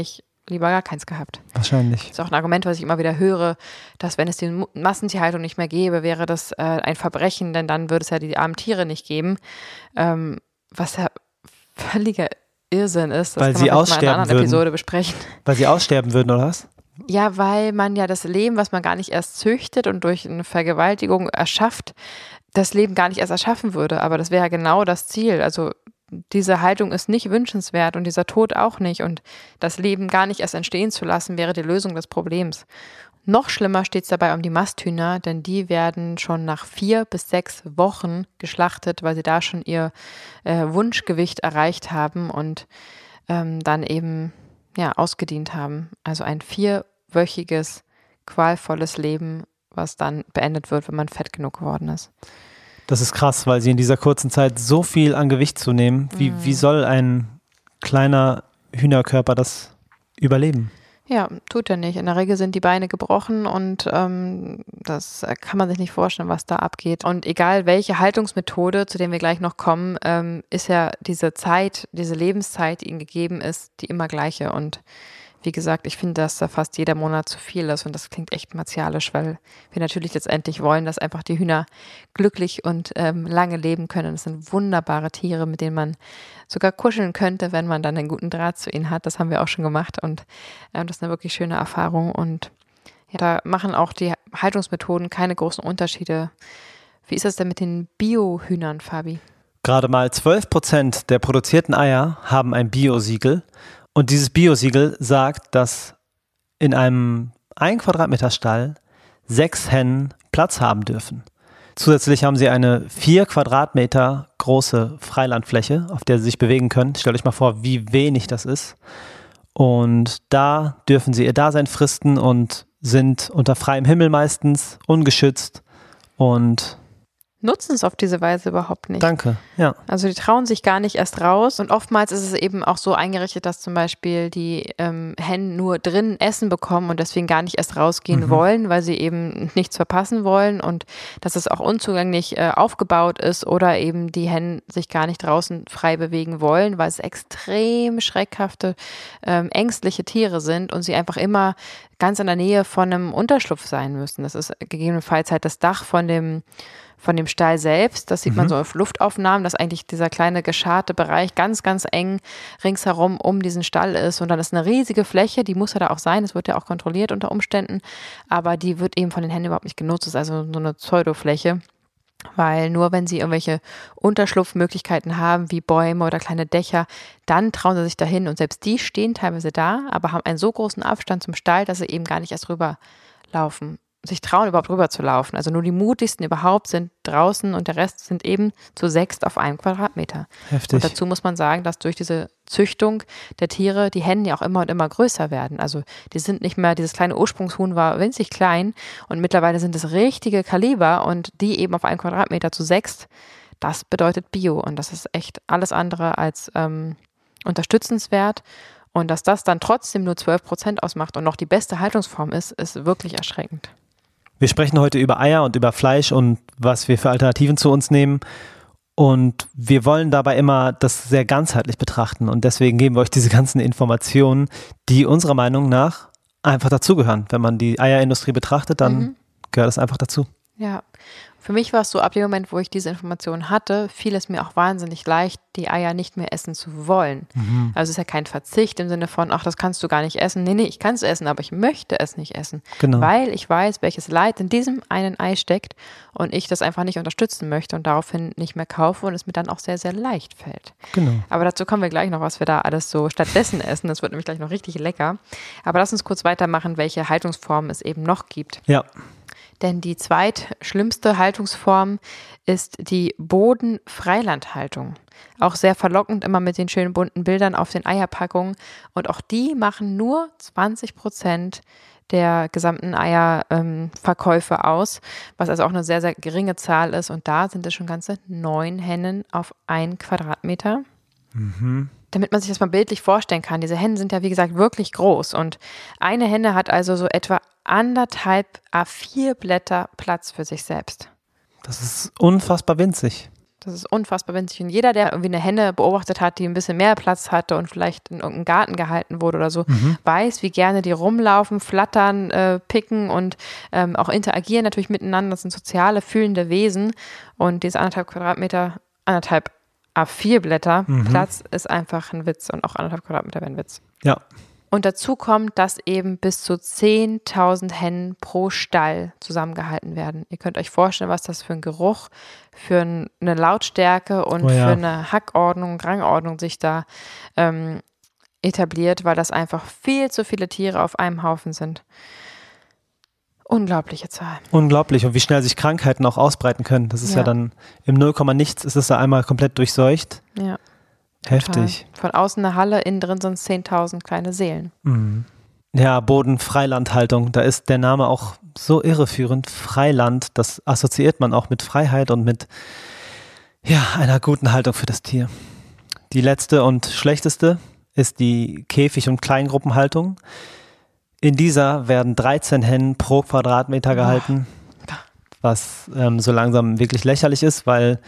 [SPEAKER 1] lieber gar keins gehabt.
[SPEAKER 2] Wahrscheinlich.
[SPEAKER 1] Das ist auch ein Argument, was ich immer wieder höre, dass wenn es die Massentierhaltung nicht mehr gäbe, wäre das äh, ein Verbrechen, denn dann würde es ja die armen Tiere nicht geben, ähm, was ja völliger Irrsinn ist. Das
[SPEAKER 2] weil
[SPEAKER 1] kann
[SPEAKER 2] sie
[SPEAKER 1] man mal in
[SPEAKER 2] aussterben
[SPEAKER 1] einer anderen
[SPEAKER 2] würden.
[SPEAKER 1] Episode besprechen.
[SPEAKER 2] Weil sie aussterben würden, oder was?
[SPEAKER 1] Ja, weil man ja das Leben, was man gar nicht erst züchtet und durch eine Vergewaltigung erschafft, das Leben gar nicht erst erschaffen würde. Aber das wäre ja genau das Ziel. Also diese Haltung ist nicht wünschenswert und dieser Tod auch nicht. Und das Leben gar nicht erst entstehen zu lassen, wäre die Lösung des Problems. Noch schlimmer steht es dabei um die Masthühner, denn die werden schon nach vier bis sechs Wochen geschlachtet, weil sie da schon ihr äh, Wunschgewicht erreicht haben und ähm, dann eben ja, ausgedient haben. Also ein vierwöchiges, qualvolles Leben, was dann beendet wird, wenn man fett genug geworden ist.
[SPEAKER 2] Das ist krass, weil sie in dieser kurzen Zeit so viel an Gewicht zunehmen. Wie,
[SPEAKER 1] Mhm.
[SPEAKER 2] wie soll ein kleiner Hühnerkörper das überleben?
[SPEAKER 1] Ja, tut er nicht. In der Regel sind die Beine gebrochen und ähm, das kann man sich nicht vorstellen, was da abgeht. Und egal welche Haltungsmethode, zu der wir gleich noch kommen, ähm, ist ja diese Zeit, diese Lebenszeit, die ihnen gegeben ist, die immer gleiche. Und wie gesagt, ich finde, dass da fast jeder Monat zu viel ist und das klingt echt martialisch, weil wir natürlich letztendlich wollen, dass einfach die Hühner glücklich und ähm, lange leben können. Das sind wunderbare Tiere, mit denen man sogar kuscheln könnte, wenn man dann einen guten Draht zu ihnen hat. Das haben wir auch schon gemacht und äh, das ist eine wirklich schöne Erfahrung und ja, da machen auch die Haltungsmethoden keine großen Unterschiede. Wie ist das denn mit den Bio-Hühnern, Fabi?
[SPEAKER 2] Gerade mal zwölf Prozent der produzierten Eier haben ein Bio-Siegel. Und dieses Bio-Siegel sagt, dass in einem ein Quadratmeter Stall sechs Hennen Platz haben dürfen. Zusätzlich haben sie eine vier Quadratmeter große Freilandfläche, auf der sie sich bewegen können. Stellt euch mal vor, wie wenig das ist. Und da dürfen sie ihr Dasein fristen und sind unter freiem Himmel meistens, ungeschützt und
[SPEAKER 1] nutzen es auf diese Weise überhaupt nicht.
[SPEAKER 2] Danke, ja.
[SPEAKER 1] Also die trauen sich gar nicht erst raus und oftmals ist es eben auch so eingerichtet, dass zum Beispiel die ähm, Hennen nur drinnen Essen bekommen und deswegen gar nicht erst rausgehen
[SPEAKER 2] Mhm.
[SPEAKER 1] wollen, weil sie eben nichts verpassen wollen und dass es auch unzugänglich äh, aufgebaut ist oder eben die Hennen sich gar nicht draußen frei bewegen wollen, weil es extrem schreckhafte, ähm, ängstliche Tiere sind und sie einfach immer ganz in der Nähe von einem Unterschlupf sein müssen. Das ist gegebenenfalls halt das Dach von dem von dem Stall selbst, das sieht man
[SPEAKER 2] Mhm.
[SPEAKER 1] so auf Luftaufnahmen, dass eigentlich dieser kleine gescharte Bereich ganz, ganz eng ringsherum um diesen Stall ist und dann ist eine riesige Fläche, die muss ja da auch sein, das wird ja auch kontrolliert unter Umständen, aber die wird eben von den Hennen überhaupt nicht genutzt, das ist also so eine Pseudofläche, weil nur wenn sie irgendwelche Unterschlupfmöglichkeiten haben, wie Bäume oder kleine Dächer, dann trauen sie sich dahin und selbst die stehen teilweise da, aber haben einen so großen Abstand zum Stall, dass sie eben gar nicht erst rüberlaufen. Sich trauen, überhaupt rüber zu laufen. Also nur die mutigsten überhaupt sind draußen und der Rest sind eben zu sechst auf einem Quadratmeter.
[SPEAKER 2] Heftig.
[SPEAKER 1] Und dazu muss man sagen, dass durch diese Züchtung der Tiere die Hennen ja auch immer und immer größer werden. Also die sind nicht mehr, dieses kleine Ursprungshuhn war winzig klein und mittlerweile sind es richtige Kaliber und die eben auf einem Quadratmeter zu sechst, das bedeutet Bio und das ist echt alles andere als ähm, unterstützenswert. Und dass das dann trotzdem nur zwölf Prozent ausmacht und noch die beste Haltungsform ist, ist wirklich erschreckend.
[SPEAKER 2] Wir sprechen heute über Eier und über Fleisch und was wir für Alternativen zu uns nehmen. Und wir wollen dabei immer das sehr ganzheitlich betrachten. Und deswegen geben wir euch diese ganzen Informationen, die unserer Meinung nach einfach dazugehören. Wenn man die Eierindustrie betrachtet, dann
[SPEAKER 1] Mhm.
[SPEAKER 2] gehört das einfach dazu.
[SPEAKER 1] Ja, für mich war es so, ab dem Moment, wo ich diese Informationen hatte, fiel es mir auch wahnsinnig leicht, die Eier nicht mehr essen zu wollen.
[SPEAKER 2] Mhm.
[SPEAKER 1] Also es ist ja kein Verzicht im Sinne von, ach, das kannst du gar nicht essen. Nee, nee, ich kann es essen, aber ich möchte es nicht essen.
[SPEAKER 2] Genau.
[SPEAKER 1] Weil ich weiß, welches Leid in diesem einen Ei steckt und ich das einfach nicht unterstützen möchte und daraufhin nicht mehr kaufe und es mir dann auch sehr, sehr leicht fällt.
[SPEAKER 2] Genau.
[SPEAKER 1] Aber dazu kommen wir gleich noch, was wir da alles so stattdessen essen. Das wird nämlich gleich noch richtig lecker. Aber lass uns kurz weitermachen, welche Haltungsformen es eben noch gibt.
[SPEAKER 2] Ja.
[SPEAKER 1] Denn die zweitschlimmste Haltungsform ist die Bodenfreilandhaltung. Auch sehr verlockend, immer mit den schönen bunten Bildern auf den Eierpackungen. Und auch die machen nur zwanzig Prozent der gesamten Eierverkäufe ähm, aus, was also auch eine sehr, sehr geringe Zahl ist. Und da sind es schon ganze neun Hennen auf ein Quadratmeter.
[SPEAKER 2] Mhm.
[SPEAKER 1] Damit man sich das mal bildlich vorstellen kann, diese Hennen sind ja wie gesagt wirklich groß und eine Henne hat also so etwa anderthalb A vier Blätter Platz für sich selbst.
[SPEAKER 2] Das ist unfassbar winzig.
[SPEAKER 1] Das ist unfassbar winzig. Und jeder, der irgendwie eine Henne beobachtet hat, die ein bisschen mehr Platz hatte und vielleicht in irgendeinem Garten gehalten wurde oder so, mhm. weiß, wie gerne die rumlaufen, flattern, äh, picken und ähm, auch interagieren natürlich miteinander. Das sind soziale, fühlende Wesen. Und diese anderthalb Quadratmeter, anderthalb A vier Blätter mhm. Platz ist einfach ein Witz. Und auch anderthalb Quadratmeter wäre ein Witz.
[SPEAKER 2] Ja.
[SPEAKER 1] Und dazu kommt, dass eben bis zu zehntausend Hennen pro Stall zusammengehalten werden. Ihr könnt euch vorstellen, was das für ein Geruch, für eine Lautstärke und oh ja. für eine Hackordnung, Rangordnung sich da ähm, etabliert, weil das einfach viel zu viele Tiere auf einem Haufen sind. Unglaubliche Zahl.
[SPEAKER 2] Unglaublich. Und wie schnell sich Krankheiten auch ausbreiten können. Das ist ja, ja dann im Nullkomma nichts, ist es da einmal komplett durchseucht.
[SPEAKER 1] Ja.
[SPEAKER 2] Heftig.
[SPEAKER 1] Total. Von außen eine Halle, innen drin sind zehntausend kleine Seelen.
[SPEAKER 2] Mhm. Ja, Bodenfreilandhaltung, da ist der Name auch so irreführend. Freiland, das assoziiert man auch mit Freiheit und mit ja, einer guten Haltung für das Tier. Die letzte und schlechteste ist die Käfig- und Kleingruppenhaltung. In dieser werden dreizehn Hennen pro Quadratmeter gehalten, oh. was ähm, so langsam wirklich lächerlich ist, weil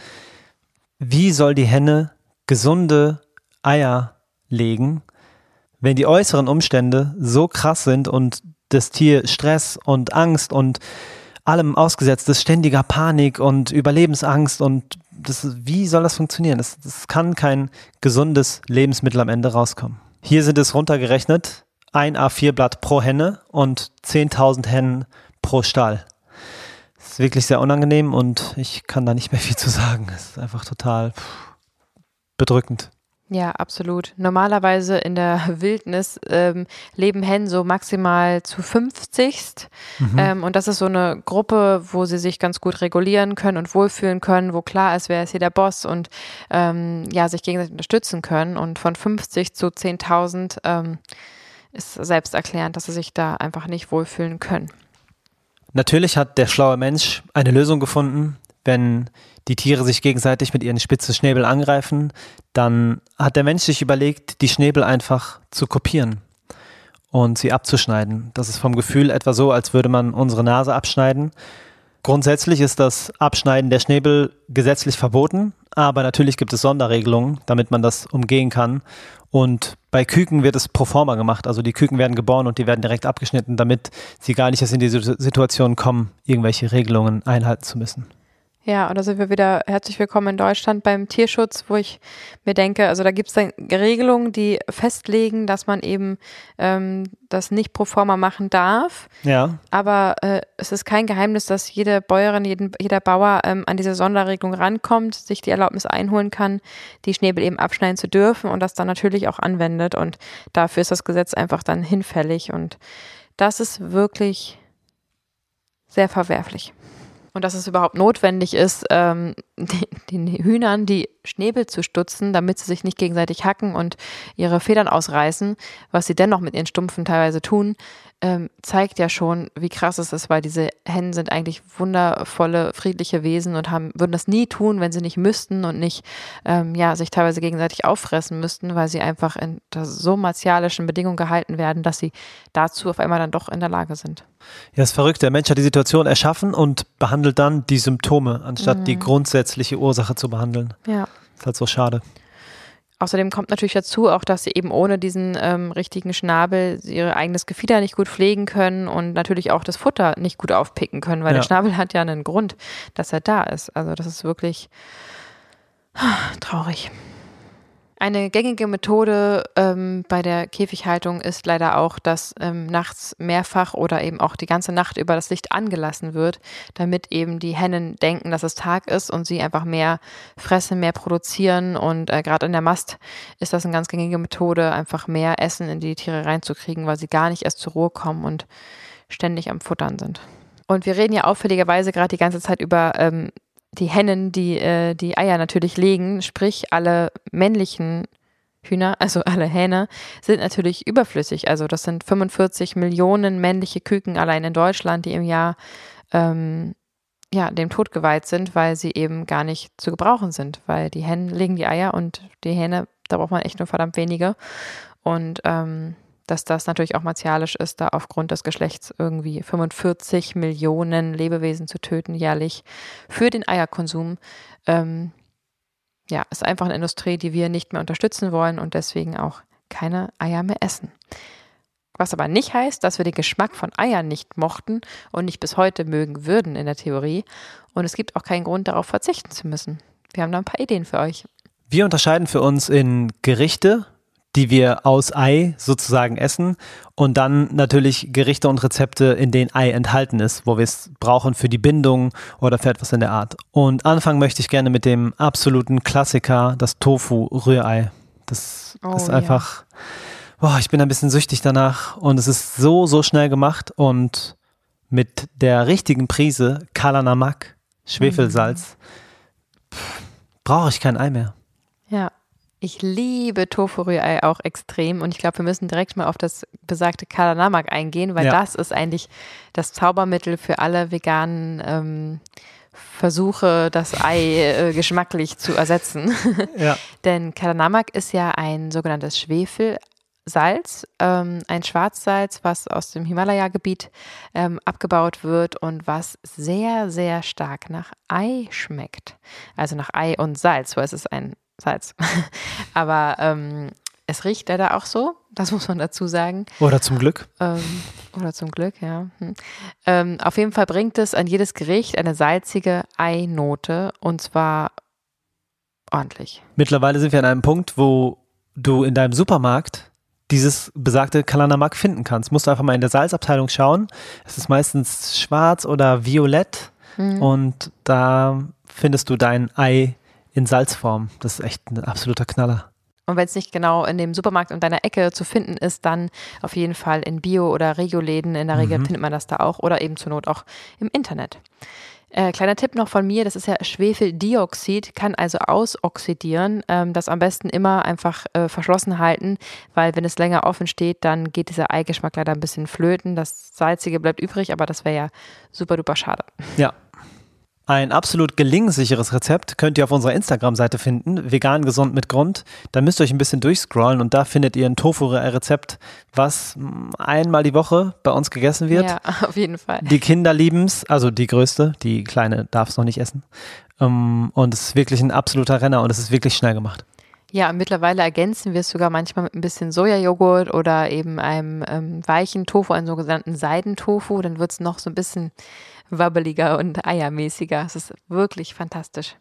[SPEAKER 2] wie soll die Henne gesunde Eier legen, wenn die äußeren Umstände so krass sind und das Tier Stress und Angst und allem ausgesetzt ist, ständiger Panik und Überlebensangst und das, wie soll das funktionieren? Das, das kann kein gesundes Lebensmittel am Ende rauskommen. Hier sind es runtergerechnet, ein A vier Blatt pro Henne und zehntausend Hennen pro Stall. Das ist wirklich sehr unangenehm und ich kann da nicht mehr viel zu sagen. Es ist einfach total pff, bedrückend.
[SPEAKER 1] Ja, absolut. Normalerweise in der Wildnis ähm, leben Hennen so maximal zu fünfzig. Mhm. Ähm, und das ist so eine Gruppe, wo sie sich ganz gut regulieren können und wohlfühlen können, wo klar ist, wer ist hier der Boss und ähm, ja, sich gegenseitig unterstützen können. Und von fünfzig zu zehntausend ähm, ist selbsterklärend, dass sie sich da einfach nicht wohlfühlen können.
[SPEAKER 2] Natürlich hat der schlaue Mensch eine Lösung gefunden. Wenn die Tiere sich gegenseitig mit ihren spitzen Schnäbel angreifen, dann hat der Mensch sich überlegt, die Schnäbel einfach zu kopieren und sie abzuschneiden. Das ist vom Gefühl etwa so, als würde man unsere Nase abschneiden. Grundsätzlich ist das Abschneiden der Schnäbel gesetzlich verboten, aber natürlich gibt es Sonderregelungen, damit man das umgehen kann. Und bei Küken wird es pro forma gemacht, also die Küken werden geboren und die werden direkt abgeschnitten, damit sie gar nicht erst in die Situation kommen, irgendwelche Regelungen einhalten zu müssen.
[SPEAKER 1] Ja, und da sind wir wieder herzlich willkommen in Deutschland beim Tierschutz, wo ich mir denke, also da gibt es dann Regelungen, die festlegen, dass man eben ähm, das nicht pro forma machen darf.
[SPEAKER 2] Ja.
[SPEAKER 1] Aber äh, es ist kein Geheimnis, dass jede Bäuerin, jeden, jeder Bauer ähm, an diese Sonderregelung rankommt, sich die Erlaubnis einholen kann, die Schnäbel eben abschneiden zu dürfen und das dann natürlich auch anwendet. Und dafür ist das Gesetz einfach dann hinfällig. Und das ist wirklich sehr verwerflich. Und dass es überhaupt notwendig ist, ähm, den Hühnern die Schnäbel zu stutzen, damit sie sich nicht gegenseitig hacken und ihre Federn ausreißen, was sie dennoch mit ihren Stumpfen teilweise tun, ähm, zeigt ja schon, wie krass es ist, weil diese Hennen sind eigentlich wundervolle, friedliche Wesen und haben, würden das nie tun, wenn sie nicht müssten und nicht ähm, ja, sich teilweise gegenseitig auffressen müssten, weil sie einfach in so martialischen Bedingungen gehalten werden, dass sie dazu auf einmal dann doch in der Lage sind.
[SPEAKER 2] Ja, ist verrückt. Der Mensch hat die Situation erschaffen und behandelt dann die Symptome, anstatt mhm. die grundsätzliche Ursache zu behandeln.
[SPEAKER 1] Ja.
[SPEAKER 2] Ist halt so schade.
[SPEAKER 1] Außerdem kommt natürlich dazu auch, dass sie eben ohne diesen ähm, richtigen Schnabel ihr eigenes Gefieder nicht gut pflegen können und natürlich auch das Futter nicht gut aufpicken können, weil ja. der Schnabel hat ja einen Grund, dass er da ist. Also das ist wirklich traurig. Eine gängige Methode ähm, bei der Käfighaltung ist leider auch, dass ähm, nachts mehrfach oder eben auch die ganze Nacht über das Licht angelassen wird, damit eben die Hennen denken, dass es Tag ist und sie einfach mehr fressen, mehr produzieren. Und äh, gerade in der Mast ist das eine ganz gängige Methode, einfach mehr Essen in die Tiere reinzukriegen, weil sie gar nicht erst zur Ruhe kommen und ständig am Futtern sind. Und wir reden ja auffälligerweise gerade die ganze Zeit über ähm, die Hennen, die äh, die Eier natürlich legen, sprich alle männlichen Hühner, also alle Hähne, sind natürlich überflüssig. Also das sind fünfundvierzig Millionen männliche Küken allein in Deutschland, die im Jahr ähm, ja, dem Tod geweiht sind, weil sie eben gar nicht zu gebrauchen sind, weil die Hennen legen die Eier und die Hähne, da braucht man echt nur verdammt wenige. Und ähm, dass das natürlich auch martialisch ist, da aufgrund des Geschlechts irgendwie fünfundvierzig Millionen Lebewesen zu töten jährlich für den Eierkonsum, ähm, ja, ist einfach eine Industrie, die wir nicht mehr unterstützen wollen und deswegen auch keine Eier mehr essen. Was aber nicht heißt, dass wir den Geschmack von Eiern nicht mochten und nicht bis heute mögen würden in der Theorie. Und es gibt auch keinen Grund, darauf verzichten zu müssen. Wir haben da ein paar Ideen für euch.
[SPEAKER 2] Wir unterscheiden für uns in Gerichte, die wir aus Ei sozusagen essen und dann natürlich Gerichte und Rezepte, in denen Ei enthalten ist, wo wir es brauchen für die Bindung oder für etwas in der Art. Und anfangen möchte ich gerne mit dem absoluten Klassiker, das Tofu-Rührei. Das
[SPEAKER 1] Oh,
[SPEAKER 2] ist
[SPEAKER 1] ja.
[SPEAKER 2] einfach, boah, ich bin ein bisschen süchtig danach und es ist so, so schnell gemacht und mit der richtigen Prise Kalanamak, Schwefelsalz, pff, brauche ich kein Ei mehr.
[SPEAKER 1] Ja, ich liebe Tofu-Rührei auch extrem und ich glaube, wir müssen direkt mal auf das besagte Kalanamak eingehen, weil
[SPEAKER 2] Ja.
[SPEAKER 1] das ist eigentlich das Zaubermittel für alle veganen ähm, Versuche, das Ei äh, geschmacklich zu ersetzen.
[SPEAKER 2] Ja.
[SPEAKER 1] Denn Kalanamak ist ja ein sogenanntes Schwefelsalz, ähm, ein Schwarzsalz, was aus dem Himalaya-Gebiet ähm, abgebaut wird und was sehr, sehr stark nach Ei schmeckt. Also nach Ei und Salz, weil es ist ein Salz. Aber ähm, es riecht leider auch so, das muss man dazu sagen.
[SPEAKER 2] Oder zum Glück.
[SPEAKER 1] Ähm, oder zum Glück, ja. Hm. Ähm, auf jeden Fall bringt es an jedes Gericht eine salzige Einote und zwar ordentlich.
[SPEAKER 2] Mittlerweile sind wir an einem Punkt, wo du in deinem Supermarkt dieses besagte Kalanamak finden kannst. Musst du einfach mal in der Salzabteilung schauen. Es ist meistens schwarz oder violett
[SPEAKER 1] Mhm.
[SPEAKER 2] und da findest du dein Ei in Salzform. Das ist echt ein absoluter Knaller.
[SPEAKER 1] Und wenn es nicht genau in dem Supermarkt um deiner Ecke zu finden ist, dann auf jeden Fall in Bio- oder Regioläden. In der Regel
[SPEAKER 2] Mhm.
[SPEAKER 1] findet man das da auch oder eben zur Not auch im Internet. Äh, kleiner Tipp noch von mir, das ist ja Schwefeldioxid, kann also ausoxidieren. Ähm, das am besten immer einfach äh, verschlossen halten, weil wenn es länger offen steht, dann geht dieser Eigeschmack leider ein bisschen flöten. Das Salzige bleibt übrig, aber das wäre ja super duper schade.
[SPEAKER 2] Ja. Ein absolut gelingsicheres Rezept könnt ihr auf unserer Instagram-Seite finden, vegan gesund mit Grund. Da müsst ihr euch ein bisschen durchscrollen und da findet ihr ein Tofu-Rezept, was mm, einmal die Woche bei uns gegessen wird.
[SPEAKER 1] Ja, auf jeden Fall.
[SPEAKER 2] Die Kinder lieben es, also die größte, die kleine darf es noch nicht essen. Um, und es ist wirklich ein absoluter Renner und es ist wirklich schnell gemacht.
[SPEAKER 1] Ja, und mittlerweile ergänzen wir es sogar manchmal mit ein bisschen Sojajoghurt oder eben einem ähm, weichen Tofu, einem sogenannten Seidentofu. Dann wird es noch so ein bisschen wabbeliger und eiermäßiger. Es ist wirklich fantastisch.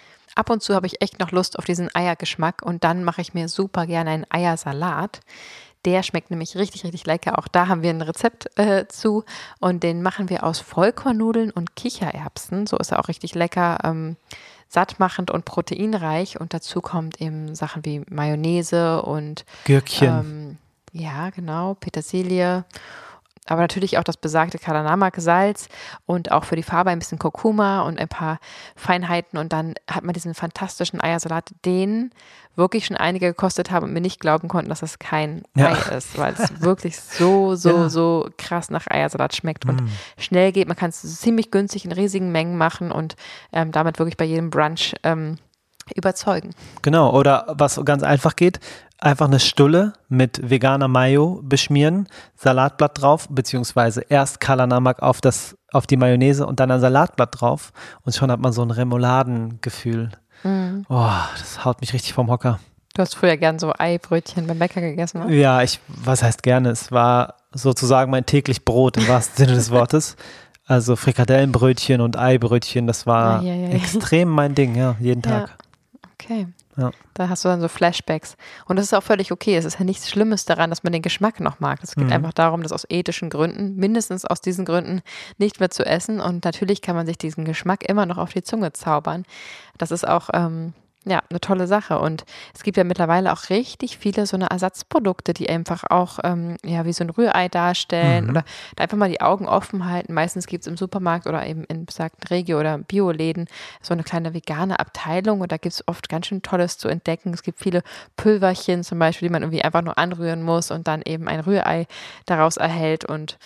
[SPEAKER 1] Ab und zu habe ich echt noch Lust auf diesen Eiergeschmack und dann mache ich mir super gerne einen Eiersalat. Der schmeckt nämlich richtig, richtig lecker. Auch da haben wir ein Rezept äh, zu und den machen wir aus Vollkornnudeln und Kichererbsen. So ist er auch richtig lecker, ähm, sattmachend und proteinreich. Und dazu kommt eben Sachen wie Mayonnaise und
[SPEAKER 2] Gürkchen.
[SPEAKER 1] ähm, ja, genau, Petersilie. Aber natürlich auch das besagte Kalanamak-Salz und auch für die Farbe ein bisschen Kurkuma und ein paar Feinheiten. Und dann hat man diesen fantastischen Eiersalat, den wirklich schon einige gekostet haben und mir nicht glauben konnten, dass das kein
[SPEAKER 2] Ja.
[SPEAKER 1] Ei ist, weil es wirklich so, so,
[SPEAKER 2] Ja.
[SPEAKER 1] so krass nach Eiersalat schmeckt und
[SPEAKER 2] Mm.
[SPEAKER 1] schnell geht. Man kann es ziemlich günstig in riesigen Mengen machen und ähm, damit wirklich bei jedem Brunch ähm, überzeugen.
[SPEAKER 2] Genau, oder was ganz einfach geht, einfach eine Stulle mit veganer Mayo beschmieren, Salatblatt drauf, beziehungsweise erst Kalanamak auf, das, auf die Mayonnaise und dann ein Salatblatt drauf und schon hat man so ein Remouladengefühl.
[SPEAKER 1] Mhm.
[SPEAKER 2] Oh, das haut mich richtig vom Hocker.
[SPEAKER 1] Du hast früher gern so Eibrötchen beim Bäcker gegessen, ne?
[SPEAKER 2] Ja, ich, was heißt gerne, es war sozusagen mein täglich Brot im wahrsten Sinne des Wortes. Also Frikadellenbrötchen und Eibrötchen, das war
[SPEAKER 1] Ei, ei, ei.
[SPEAKER 2] extrem mein Ding, ja, jeden
[SPEAKER 1] Ja.
[SPEAKER 2] Tag.
[SPEAKER 1] Okay.
[SPEAKER 2] Ja.
[SPEAKER 1] Da hast du dann so Flashbacks. Und das ist auch völlig okay. Es ist ja nichts Schlimmes daran, dass man den Geschmack noch mag. Es geht
[SPEAKER 2] Mhm.
[SPEAKER 1] einfach darum, das aus ethischen Gründen, mindestens aus diesen Gründen, nicht mehr zu essen. Und natürlich kann man sich diesen Geschmack immer noch auf die Zunge zaubern. Das ist auch ähm, ja, eine tolle Sache. Und es gibt ja mittlerweile auch richtig viele so eine Ersatzprodukte, die einfach auch ähm, ja, wie so ein Rührei darstellen
[SPEAKER 2] Mhm.
[SPEAKER 1] oder da einfach mal die Augen offen halten. Meistens gibt es im Supermarkt oder eben in besagten Regio- oder Bioläden so eine kleine vegane Abteilung und da gibt es oft ganz schön Tolles zu entdecken. Es gibt viele Pülverchen zum Beispiel, die man irgendwie einfach nur anrühren muss und dann eben ein Rührei daraus erhält und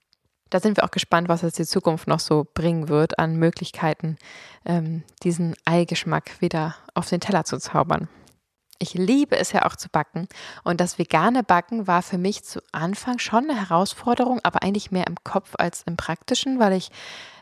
[SPEAKER 1] da sind wir auch gespannt, was jetzt die Zukunft noch so bringen wird an Möglichkeiten, ähm, diesen Eigeschmack wieder auf den Teller zu zaubern. Ich liebe es ja auch zu backen und das vegane Backen war für mich zu Anfang schon eine Herausforderung, aber eigentlich mehr im Kopf als im Praktischen, weil ich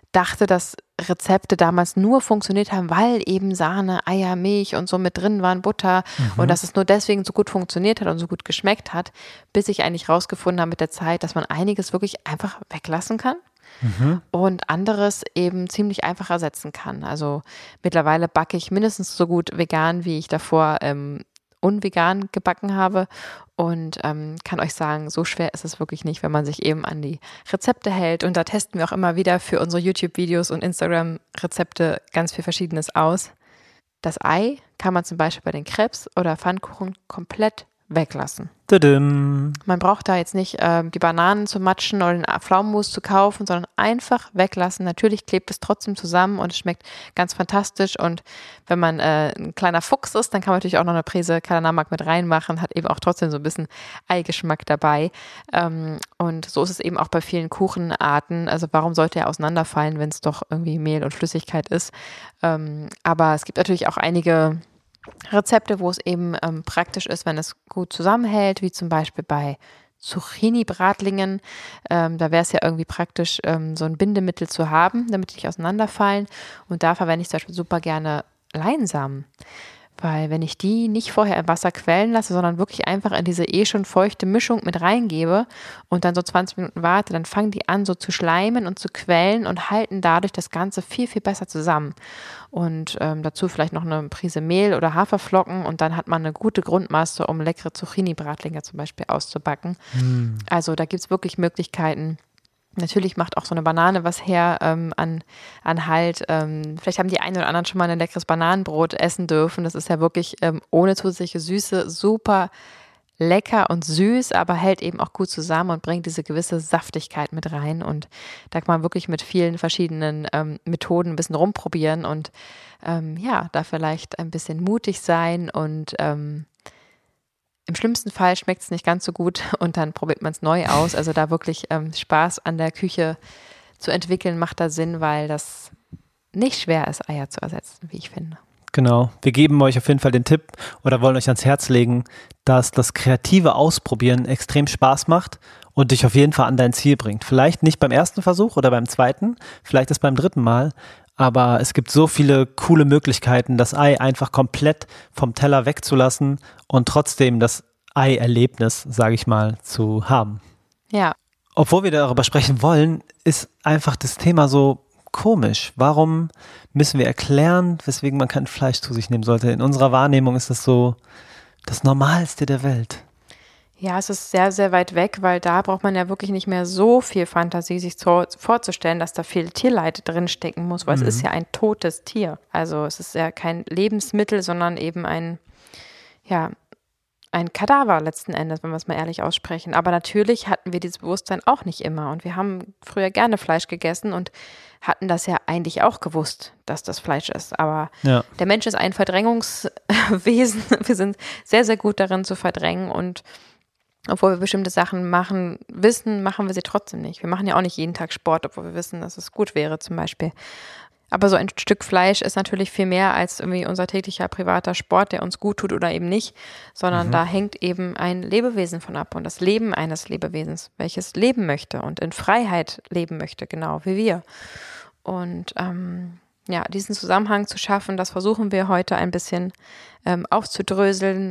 [SPEAKER 1] dachte, dass Rezepte damals nur funktioniert haben, weil eben Sahne, Eier, Milch und so mit drin waren, Butter mhm. und dass es nur deswegen so gut funktioniert hat und so gut geschmeckt hat, bis ich eigentlich rausgefunden habe mit der Zeit, dass man einiges wirklich einfach weglassen kann. Mhm. Und anderes eben ziemlich einfach ersetzen kann. Also mittlerweile backe ich mindestens so gut vegan, wie ich davor ähm, unvegan gebacken habe und ähm, kann euch sagen, so schwer ist es wirklich nicht, wenn man sich eben an die Rezepte hält. Und da testen wir auch immer wieder für unsere YouTube-Videos und Instagram-Rezepte ganz viel Verschiedenes aus. Das Ei kann man zum Beispiel bei den Crepes oder Pfannkuchen komplett weglassen.
[SPEAKER 2] Tudum.
[SPEAKER 1] Man braucht da jetzt nicht ähm, die Bananen zu matschen oder den Pflaumenmus zu kaufen, sondern einfach weglassen. Natürlich klebt es trotzdem zusammen und es schmeckt ganz fantastisch. Und wenn man äh, ein kleiner Fuchs ist, dann kann man natürlich auch noch eine Prise Kalanamak mit reinmachen, hat eben auch trotzdem so ein bisschen Eigeschmack dabei. Ähm, und so ist es eben auch bei vielen Kuchenarten. Also warum sollte er auseinanderfallen, wenn es doch irgendwie Mehl und Flüssigkeit ist? Ähm, aber es gibt natürlich auch einige Rezepte, wo es eben ähm, praktisch ist, wenn es gut zusammenhält, wie zum Beispiel bei Zucchini-Bratlingen. Ähm, da wäre es ja irgendwie praktisch, ähm, so ein Bindemittel zu haben, damit die nicht auseinanderfallen. Und da verwende ich zum Beispiel super gerne Leinsamen. Weil wenn ich die nicht vorher im Wasser quellen lasse, sondern wirklich einfach in diese eh schon feuchte Mischung mit reingebe und dann so zwanzig Minuten warte, dann fangen die an so zu schleimen und zu quellen und halten dadurch das Ganze viel, viel besser zusammen. Und ähm, dazu vielleicht noch eine Prise Mehl oder Haferflocken und dann hat man eine gute Grundmasse, um leckere Zucchini-Bratlinge zum Beispiel auszubacken. Mm. Also da gibt es wirklich Möglichkeiten. Natürlich macht auch so eine Banane was her ähm, an, an Halt. Ähm, vielleicht haben die einen oder anderen schon mal ein leckeres Bananenbrot essen dürfen. Das ist ja wirklich ähm, ohne zusätzliche Süße super lecker und süß, aber hält eben auch gut zusammen und bringt diese gewisse Saftigkeit mit rein. Und da kann man wirklich mit vielen verschiedenen ähm, Methoden ein bisschen rumprobieren und ähm, ja, da vielleicht ein bisschen mutig sein und ähm, im schlimmsten Fall schmeckt es nicht ganz so gut und dann probiert man es neu aus. Also da wirklich ähm, Spaß an der Küche zu entwickeln, macht da Sinn, weil das nicht schwer ist, Eier zu ersetzen, wie ich finde.
[SPEAKER 2] Genau. Wir geben euch auf jeden Fall den Tipp oder wollen euch ans Herz legen, dass das kreative Ausprobieren extrem Spaß macht und dich auf jeden Fall an dein Ziel bringt. Vielleicht nicht beim ersten Versuch oder beim zweiten, vielleicht ist beim dritten Mal, aber es gibt so viele coole Möglichkeiten, das Ei einfach komplett vom Teller wegzulassen und trotzdem das Ei-Erlebnis, sage ich mal, zu haben.
[SPEAKER 1] Ja.
[SPEAKER 2] Obwohl wir darüber sprechen wollen, ist einfach das Thema so komisch. Warum müssen wir erklären, weswegen man kein Fleisch zu sich nehmen sollte? In unserer Wahrnehmung ist das so das Normalste der Welt.
[SPEAKER 1] Ja, es ist sehr, sehr weit weg, weil da braucht man ja wirklich nicht mehr so viel Fantasie, sich zu, vorzustellen, dass da viel Tierleid drinstecken muss, weil mhm. es ist ja ein totes Tier. Also es ist ja kein Lebensmittel, sondern eben ein, ja, ein Kadaver letzten Endes, wenn wir es mal ehrlich aussprechen. Aber natürlich hatten wir dieses Bewusstsein auch nicht immer. Und wir haben früher gerne Fleisch gegessen und hatten das ja eigentlich auch gewusst, dass das Fleisch ist. Aber ja. Der Mensch ist ein Verdrängungswesen. Wir sind sehr, sehr gut darin zu verdrängen und obwohl wir bestimmte Sachen machen, wissen, machen wir sie trotzdem nicht. Wir machen ja auch nicht jeden Tag Sport, obwohl wir wissen, dass es gut wäre zum Beispiel. Aber so ein Stück Fleisch ist natürlich viel mehr als irgendwie unser täglicher privater Sport, der uns gut tut oder eben nicht, sondern mhm. da hängt eben ein Lebewesen von ab und das Leben eines Lebewesens, welches leben möchte und in Freiheit leben möchte, genau wie wir. Und ähm, ja, diesen Zusammenhang zu schaffen, das versuchen wir heute ein bisschen ähm, aufzudröseln,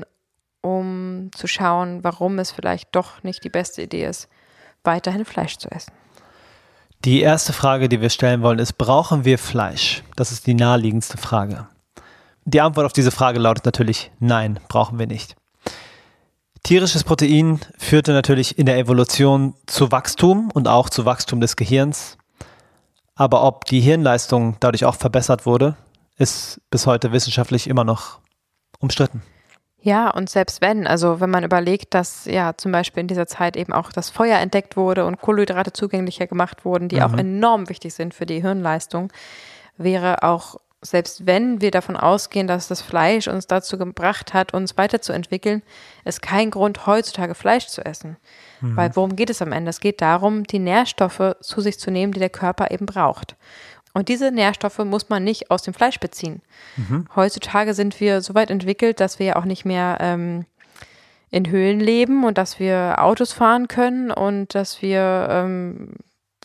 [SPEAKER 1] um zu schauen, warum es vielleicht doch nicht die beste Idee ist, weiterhin Fleisch zu essen.
[SPEAKER 2] Die erste Frage, die wir stellen wollen, ist, brauchen wir Fleisch? Das ist die naheliegendste Frage. Die Antwort auf diese Frage lautet natürlich, nein, brauchen wir nicht. Tierisches Protein führte natürlich in der Evolution zu Wachstum und auch zu Wachstum des Gehirns. Aber ob die Hirnleistung dadurch auch verbessert wurde, ist bis heute wissenschaftlich immer noch umstritten.
[SPEAKER 1] Ja, und selbst wenn, also wenn man überlegt, dass ja zum Beispiel in dieser Zeit eben auch das Feuer entdeckt wurde und Kohlenhydrate zugänglicher gemacht wurden, die mhm. auch enorm wichtig sind für die Hirnleistung, wäre auch, selbst wenn wir davon ausgehen, dass das Fleisch uns dazu gebracht hat, uns weiterzuentwickeln, ist kein Grund, heutzutage Fleisch zu essen. Mhm. Weil worum geht es am Ende? Es geht darum, die Nährstoffe zu sich zu nehmen, die der Körper eben braucht. Und diese Nährstoffe muss man nicht aus dem Fleisch beziehen. Mhm. Heutzutage sind wir so weit entwickelt, dass wir ja auch nicht mehr ähm, in Höhlen leben und dass wir Autos fahren können und dass wir ähm,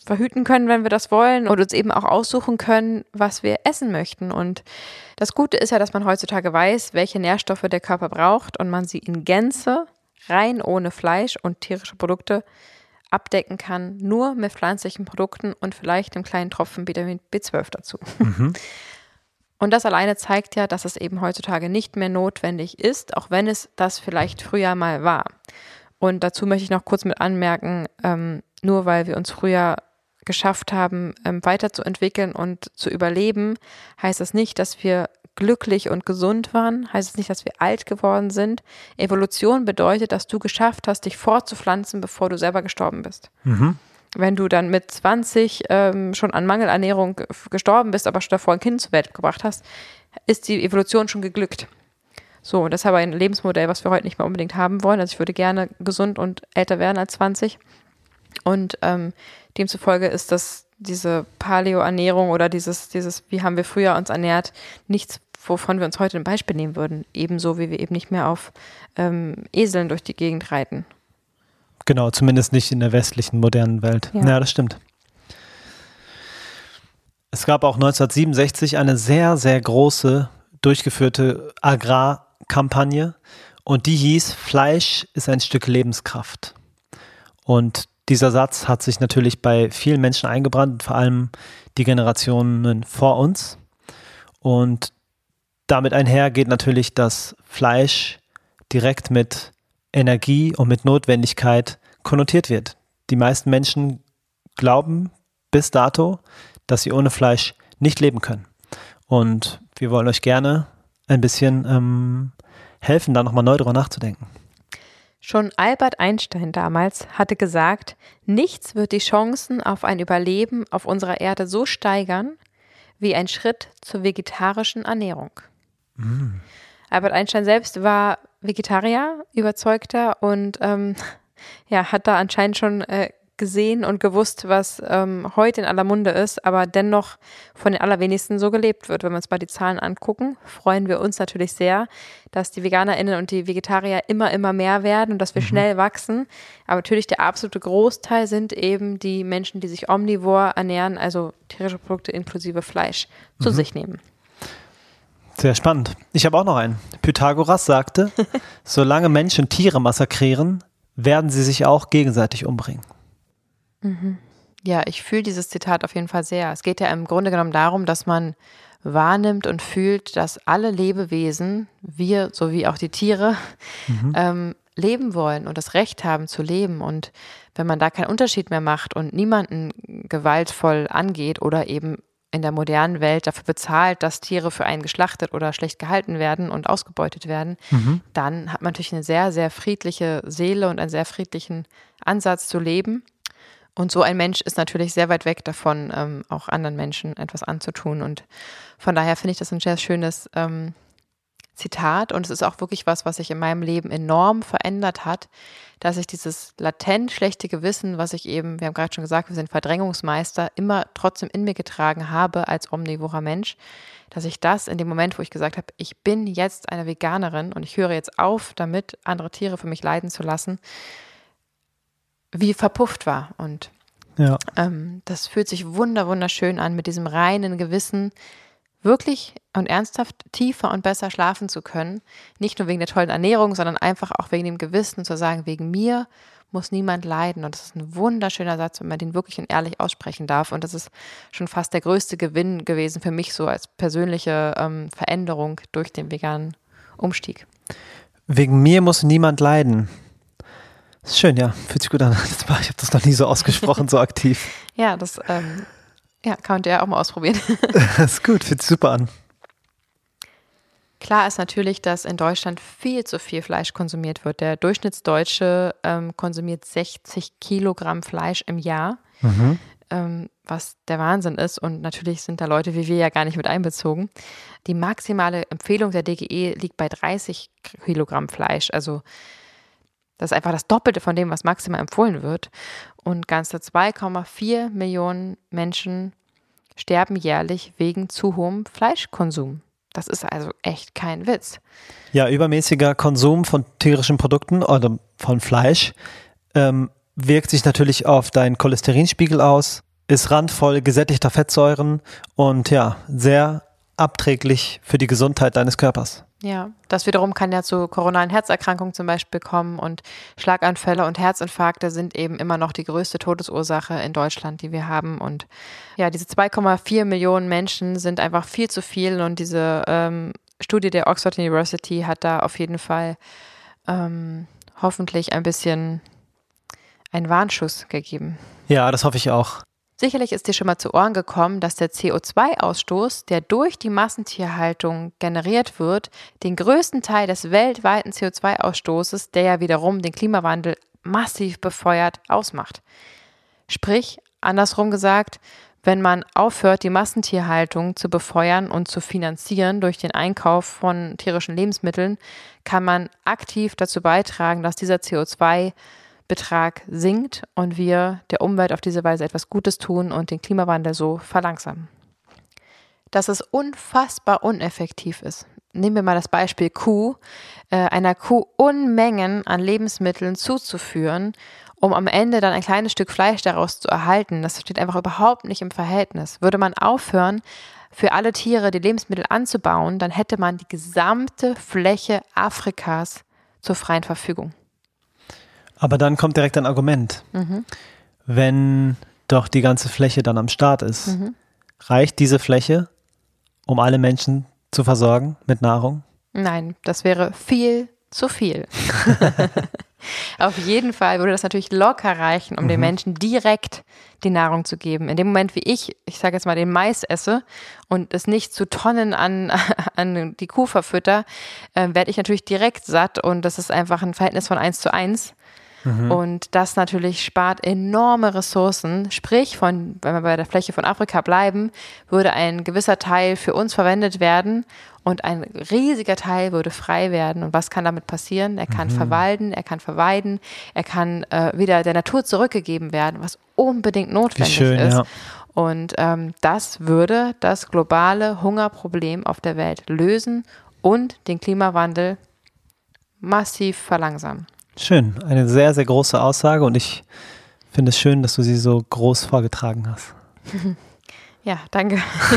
[SPEAKER 1] verhüten können, wenn wir das wollen und uns eben auch aussuchen können, was wir essen möchten. Und das Gute ist ja, dass man heutzutage weiß, welche Nährstoffe der Körper braucht und man sie in Gänze, rein ohne Fleisch und tierische Produkte, abdecken kann, nur mit pflanzlichen Produkten und vielleicht einem kleinen Tropfen Vitamin B zwölf dazu. Mhm. Und das alleine zeigt ja, dass es eben heutzutage nicht mehr notwendig ist, auch wenn es das vielleicht früher mal war. Und dazu möchte ich noch kurz mit anmerken, ähm, nur weil wir uns früher geschafft haben, ähm, weiterzuentwickeln und zu überleben, heißt das nicht, dass wir glücklich und gesund waren, heißt es nicht, dass wir alt geworden sind. Evolution bedeutet, dass du geschafft hast, dich fortzupflanzen, bevor du selber gestorben bist. Mhm. Wenn du dann mit zwanzig ähm, schon an Mangelernährung gestorben bist, aber schon davor ein Kind zur Welt gebracht hast, ist die Evolution schon geglückt. So, und das ist aber ein Lebensmodell, was wir heute nicht mehr unbedingt haben wollen. Also ich würde gerne gesund und älter werden als zwanzig. Und ähm, demzufolge ist das diese Paleo-Ernährung oder dieses, dieses, wie haben wir früher uns ernährt, nichts, wovon wir uns heute ein Beispiel nehmen würden. Ebenso wie wir eben nicht mehr auf ähm, Eseln durch die Gegend reiten.
[SPEAKER 2] Genau, zumindest nicht in der westlichen modernen Welt. Ja, ja, das stimmt. Es gab auch neunzehnhundertsiebenundsechzig eine sehr, sehr große durchgeführte Agrarkampagne und die hieß, Fleisch ist ein Stück Lebenskraft. Und dieser Satz hat sich natürlich bei vielen Menschen eingebrannt, vor allem die Generationen vor uns. Und damit einher geht natürlich, dass Fleisch direkt mit Energie und mit Notwendigkeit konnotiert wird. Die meisten Menschen glauben bis dato, dass sie ohne Fleisch nicht leben können. Und wir wollen euch gerne ein bisschen ähm, helfen, da nochmal neu drüber nachzudenken.
[SPEAKER 1] Schon Albert Einstein damals hatte gesagt, nichts wird die Chancen auf ein Überleben auf unserer Erde so steigern, wie ein Schritt zur vegetarischen Ernährung. Mm. Albert Einstein selbst war Vegetarier, überzeugter und ähm, ja, hat da anscheinend schon äh, gesehen und gewusst, was ähm, heute in aller Munde ist, aber dennoch von den allerwenigsten so gelebt wird. Wenn wir uns mal die Zahlen angucken, freuen wir uns natürlich sehr, dass die VeganerInnen und die Vegetarier immer, immer mehr werden und dass wir mhm. schnell wachsen. Aber natürlich der absolute Großteil sind eben die Menschen, die sich omnivor ernähren, also tierische Produkte inklusive Fleisch, zu mhm. sich nehmen.
[SPEAKER 2] Sehr spannend. Ich habe auch noch einen. Pythagoras sagte, solange Menschen Tiere massakrieren, werden sie sich auch gegenseitig umbringen.
[SPEAKER 1] Mhm. Ja, ich fühle dieses Zitat auf jeden Fall sehr. Es geht ja im Grunde genommen darum, dass man wahrnimmt und fühlt, dass alle Lebewesen, wir sowie auch die Tiere, mhm. ähm, leben wollen und das Recht haben zu leben. Und wenn man da keinen Unterschied mehr macht und niemanden gewaltvoll angeht oder eben in der modernen Welt dafür bezahlt, dass Tiere für einen geschlachtet oder schlecht gehalten werden und ausgebeutet werden, mhm. dann hat man natürlich eine sehr, sehr friedliche Seele und einen sehr friedlichen Ansatz zu leben. Und so ein Mensch ist natürlich sehr weit weg davon, ähm, auch anderen Menschen etwas anzutun. Und von daher finde ich das ein sehr schönes ähm, Zitat. Und es ist auch wirklich was, was sich in meinem Leben enorm verändert hat, dass ich dieses latent schlechte Gewissen, was ich eben, wir haben gerade schon gesagt, wir sind Verdrängungsmeister, immer trotzdem in mir getragen habe als omnivorer Mensch, dass ich das in dem Moment, wo ich gesagt habe, ich bin jetzt eine Veganerin und ich höre jetzt auf, damit andere Tiere für mich leiden zu lassen, wie verpufft war. Und ja. ähm, das fühlt sich wunder, wunderschön an, mit diesem reinen Gewissen wirklich und ernsthaft tiefer und besser schlafen zu können. Nicht nur wegen der tollen Ernährung, sondern einfach auch wegen dem Gewissen, zu sagen, wegen mir muss niemand leiden. Und das ist ein wunderschöner Satz, wenn man den wirklich und ehrlich aussprechen darf. Und das ist schon fast der größte Gewinn gewesen für mich so als persönliche ähm, Veränderung durch den veganen Umstieg.
[SPEAKER 2] Wegen mir muss niemand leiden. Das ist schön, ja. Fühlt sich gut an. Ich habe das noch nie so ausgesprochen, so aktiv.
[SPEAKER 1] Ja, das ähm, ja, kann man ja auch mal ausprobieren.
[SPEAKER 2] Das ist gut, fühlt sich super an.
[SPEAKER 1] Klar ist natürlich, dass in Deutschland viel zu viel Fleisch konsumiert wird. Der Durchschnittsdeutsche ähm, konsumiert sechzig Kilogramm Fleisch im Jahr, mhm. ähm, was der Wahnsinn ist. Und natürlich sind da Leute wie wir ja gar nicht mit einbezogen. Die maximale Empfehlung der D G E liegt bei dreißig Kilogramm Fleisch. Also das ist einfach das Doppelte von dem, was maximal empfohlen wird. Und ganze zwei Komma vier Millionen Menschen sterben jährlich wegen zu hohem Fleischkonsum. Das ist also echt kein Witz.
[SPEAKER 2] Ja, übermäßiger Konsum von tierischen Produkten oder von Fleisch ähm, wirkt sich natürlich auf deinen Cholesterinspiegel aus. ist randvoll gesättigter Fettsäuren und ja, sehr abträglich für die Gesundheit deines Körpers.
[SPEAKER 1] Ja, das wiederum kann ja zu koronaren Herzerkrankungen zum Beispiel kommen und Schlaganfälle und Herzinfarkte sind eben immer noch die größte Todesursache in Deutschland, die wir haben. Und ja, diese zwei Komma vier Millionen Menschen sind einfach viel zu viel und diese ähm, Studie der Oxford University hat da auf jeden Fall ähm, hoffentlich ein bisschen einen Warnschuss gegeben.
[SPEAKER 2] Ja, das hoffe ich auch.
[SPEAKER 1] Sicherlich ist dir schon mal zu Ohren gekommen, dass der C O zwei Ausstoß, der durch die Massentierhaltung generiert wird, den größten Teil des weltweiten C O zwei Ausstoßes, der ja wiederum den Klimawandel massiv befeuert, ausmacht. Sprich, andersrum gesagt, wenn man aufhört, die Massentierhaltung zu befeuern und zu finanzieren durch den Einkauf von tierischen Lebensmitteln, kann man aktiv dazu beitragen, dass dieser C O zwei Betrag sinkt und wir der Umwelt auf diese Weise etwas Gutes tun und den Klimawandel so verlangsamen. Dass es unfassbar uneffektiv ist. Nehmen wir mal das Beispiel Kuh, äh, einer Kuh Unmengen an Lebensmitteln zuzuführen, um am Ende dann ein kleines Stück Fleisch daraus zu erhalten. Das steht einfach überhaupt nicht im Verhältnis. Würde man aufhören, für alle Tiere die Lebensmittel anzubauen, dann hätte man die gesamte Fläche Afrikas zur freien Verfügung.
[SPEAKER 2] Aber dann kommt direkt ein Argument. Mhm. Wenn doch die ganze Fläche dann am Start ist, mhm. reicht diese Fläche, um alle Menschen zu versorgen mit Nahrung?
[SPEAKER 1] Nein, das wäre viel zu viel. Auf jeden Fall würde das natürlich locker reichen, um mhm. den Menschen direkt die Nahrung zu geben. In dem Moment, wie ich, ich sage jetzt mal, den Mais esse und es nicht zu Tonnen an, an die Kuh verfütter, äh, werde ich natürlich direkt satt und das ist einfach ein Verhältnis von eins zu eins. Mhm. Und das natürlich spart enorme Ressourcen. Sprich, von, wenn wir bei der Fläche von Afrika bleiben, würde ein gewisser Teil für uns verwendet werden und ein riesiger Teil würde frei werden. Und was kann damit passieren? Er kann mhm. verwalden, er kann verweiden, er kann äh, wieder der Natur zurückgegeben werden, was unbedingt notwendig
[SPEAKER 2] schön,
[SPEAKER 1] ist.
[SPEAKER 2] Ja.
[SPEAKER 1] Und ähm, das würde das globale Hungerproblem auf der Welt lösen und den Klimawandel massiv verlangsamen.
[SPEAKER 2] Schön, eine sehr, sehr große Aussage und ich finde es schön, dass du sie so groß vorgetragen hast.
[SPEAKER 1] Ja, danke.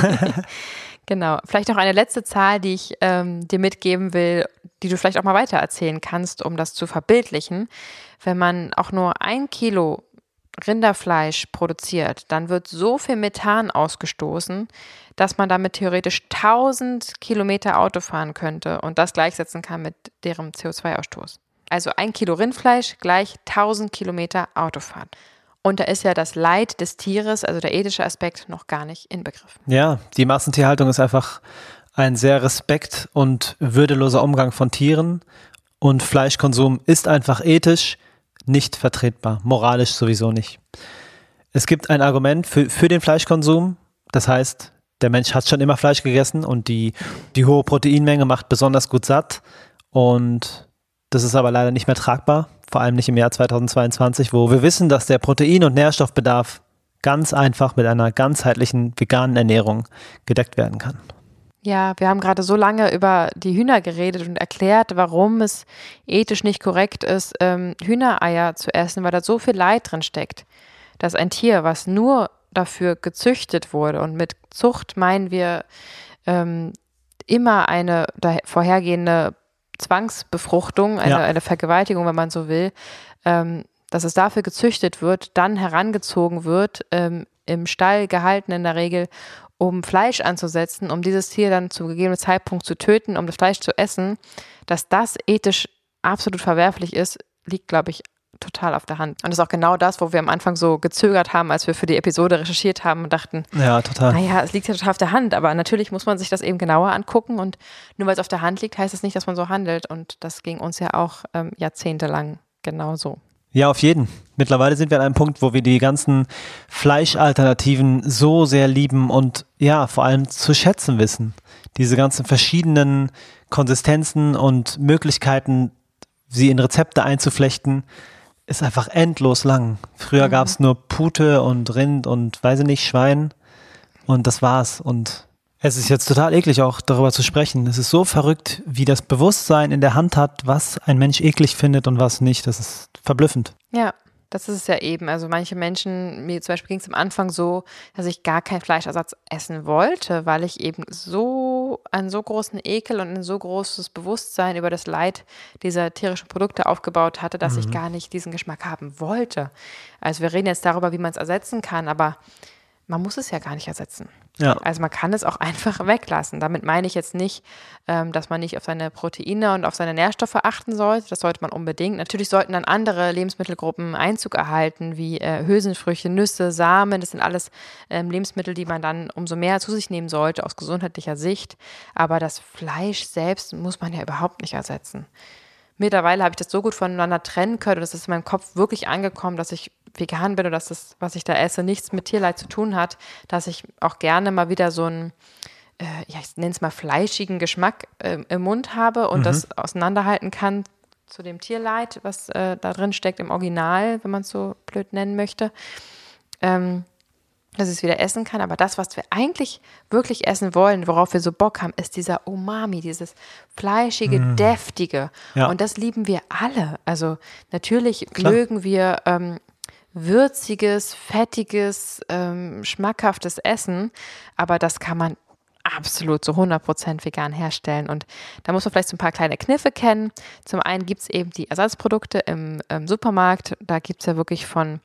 [SPEAKER 1] Genau, vielleicht noch eine letzte Zahl, die ich ähm, dir mitgeben will, die du vielleicht auch mal weitererzählen kannst, um das zu verbildlichen. Wenn man auch nur ein Kilo Rinderfleisch produziert, dann wird so viel Methan ausgestoßen, dass man damit theoretisch tausend Kilometer Auto fahren könnte und das gleichsetzen kann mit deren C O zwei Ausstoß. Also ein Kilo Rindfleisch gleich tausend Kilometer Autofahren. Und da ist ja das Leid des Tieres, also der ethische Aspekt, noch gar nicht inbegriffen.
[SPEAKER 2] Ja, die Massentierhaltung ist einfach ein sehr respekt- und würdeloser Umgang von Tieren. Und Fleischkonsum ist einfach ethisch nicht vertretbar, moralisch sowieso nicht. Es gibt ein Argument für, für den Fleischkonsum, das heißt, der Mensch hat schon immer Fleisch gegessen und die, die hohe Proteinmenge macht besonders gut satt und das ist aber leider nicht mehr tragbar, vor allem nicht im Jahr zweitausendzweiundzwanzig, wo wir wissen, dass der Protein- und Nährstoffbedarf ganz einfach mit einer ganzheitlichen veganen Ernährung gedeckt werden kann.
[SPEAKER 1] Ja, wir haben gerade so lange über die Hühner geredet und erklärt, warum es ethisch nicht korrekt ist, ähm, Hühnereier zu essen, weil da so viel Leid drin steckt, dass ein Tier, was nur dafür gezüchtet wurde und mit Zucht meinen wir ähm, immer eine vorhergehende Zwangsbefruchtung, eine, ja. eine Vergewaltigung, wenn man so will, ähm, dass es dafür gezüchtet wird, dann herangezogen wird, ähm, im Stall gehalten in der Regel, um Fleisch anzusetzen, um dieses Tier dann zu gegebenen Zeitpunkt zu töten, um das Fleisch zu essen, dass das ethisch absolut verwerflich ist, liegt, glaube ich, total auf der Hand. Und das ist auch genau das, wo wir am Anfang so gezögert haben, als wir für die Episode recherchiert haben und dachten,
[SPEAKER 2] ja, total.
[SPEAKER 1] Naja, es liegt ja total auf der Hand, aber natürlich muss man sich das eben genauer angucken und nur weil es auf der Hand liegt, heißt das nicht, dass man so handelt und das ging uns ja auch ähm, jahrzehntelang genauso.
[SPEAKER 2] Ja, auf jeden. Mittlerweile sind wir an einem Punkt, wo wir die ganzen Fleischalternativen so sehr lieben und ja, vor allem zu schätzen wissen. Diese ganzen verschiedenen Konsistenzen und Möglichkeiten, sie in Rezepte einzuflechten, ist einfach endlos lang. Früher mhm. gab es nur Pute und Rind und weiß ich nicht, Schwein und das war's. Und es ist jetzt total eklig auch darüber zu sprechen. Es ist so verrückt, wie das Bewusstsein in der Hand hat, was ein Mensch eklig findet und was nicht. Das ist verblüffend.
[SPEAKER 1] Ja, Das ist es ja eben. Also manche Menschen, mir zum Beispiel ging es am Anfang so, dass ich gar keinen Fleischersatz essen wollte, weil ich eben so einen so großen Ekel und ein so großes Bewusstsein über das Leid dieser tierischen Produkte aufgebaut hatte, dass mhm. ich gar nicht diesen Geschmack haben wollte. Also wir reden jetzt darüber, wie man es ersetzen kann, aber man muss es ja gar nicht ersetzen.
[SPEAKER 2] Ja.
[SPEAKER 1] Also man kann es auch einfach weglassen. Damit meine ich jetzt nicht, ähm, dass man nicht auf seine Proteine und auf seine Nährstoffe achten sollte. Das sollte man unbedingt. Natürlich sollten dann andere Lebensmittelgruppen Einzug erhalten, wie äh, Hülsenfrüchte, Nüsse, Samen. Das sind alles ähm, Lebensmittel, die man dann umso mehr zu sich nehmen sollte aus gesundheitlicher Sicht. Aber das Fleisch selbst muss man ja überhaupt nicht ersetzen. Mittlerweile habe ich das so gut voneinander trennen können und es ist in meinem Kopf wirklich angekommen, dass ich vegan bin und dass das, was ich da esse, nichts mit Tierleid zu tun hat, dass ich auch gerne mal wieder so einen, äh, ja, ich nenne es mal fleischigen Geschmack äh, im Mund habe und mhm. das auseinanderhalten kann zu dem Tierleid, was äh, da drin steckt im Original, wenn man es so blöd nennen möchte. Ähm, dass ich es wieder essen kann, aber das, was wir eigentlich wirklich essen wollen, worauf wir so Bock haben, ist dieser Umami, dieses fleischige, mm. deftige. Ja. Und das lieben wir alle. Also natürlich Klar. mögen wir ähm, würziges, fettiges, ähm, schmackhaftes Essen, aber das kann man absolut zu hundert Prozent vegan herstellen. Und da muss man vielleicht so ein paar kleine Kniffe kennen. Zum einen gibt es eben die Ersatzprodukte im, im Supermarkt. Da gibt es ja wirklich von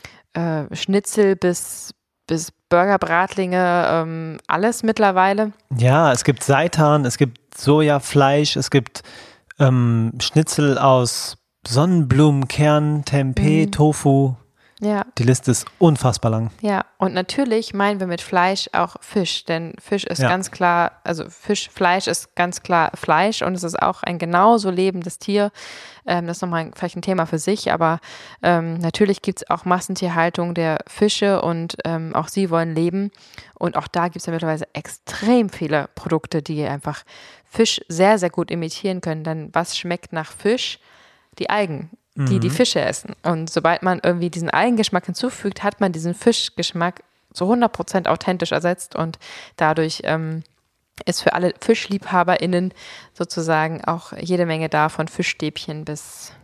[SPEAKER 1] äh, Schnitzel bis bis Burger, Bratlinge, ähm, alles mittlerweile.
[SPEAKER 2] Ja, es gibt Seitan, es gibt Sojafleisch, es gibt ähm, Schnitzel aus Sonnenblumenkern, Tempeh, mhm. Tofu.
[SPEAKER 1] Ja.
[SPEAKER 2] Die Liste ist unfassbar lang.
[SPEAKER 1] Ja, und natürlich meinen wir mit Fleisch auch Fisch, denn Fisch ist
[SPEAKER 2] ja.
[SPEAKER 1] ganz klar, also Fisch, Fleisch ist ganz klar Fleisch und es ist auch ein genauso lebendes Tier. Ähm, das ist nochmal vielleicht ein Thema für sich, aber ähm, natürlich gibt es auch Massentierhaltung der Fische und ähm, auch sie wollen leben. Und auch da gibt es ja mittlerweile extrem viele Produkte, die einfach Fisch sehr, sehr gut imitieren können. Denn was schmeckt nach Fisch? Die Algen, die die Fische essen. Und sobald man irgendwie diesen Algengeschmack hinzufügt, hat man diesen Fischgeschmack zu hundert Prozent authentisch ersetzt und dadurch ähm, ist für alle FischliebhaberInnen sozusagen auch jede Menge da, von Fischstäbchen bis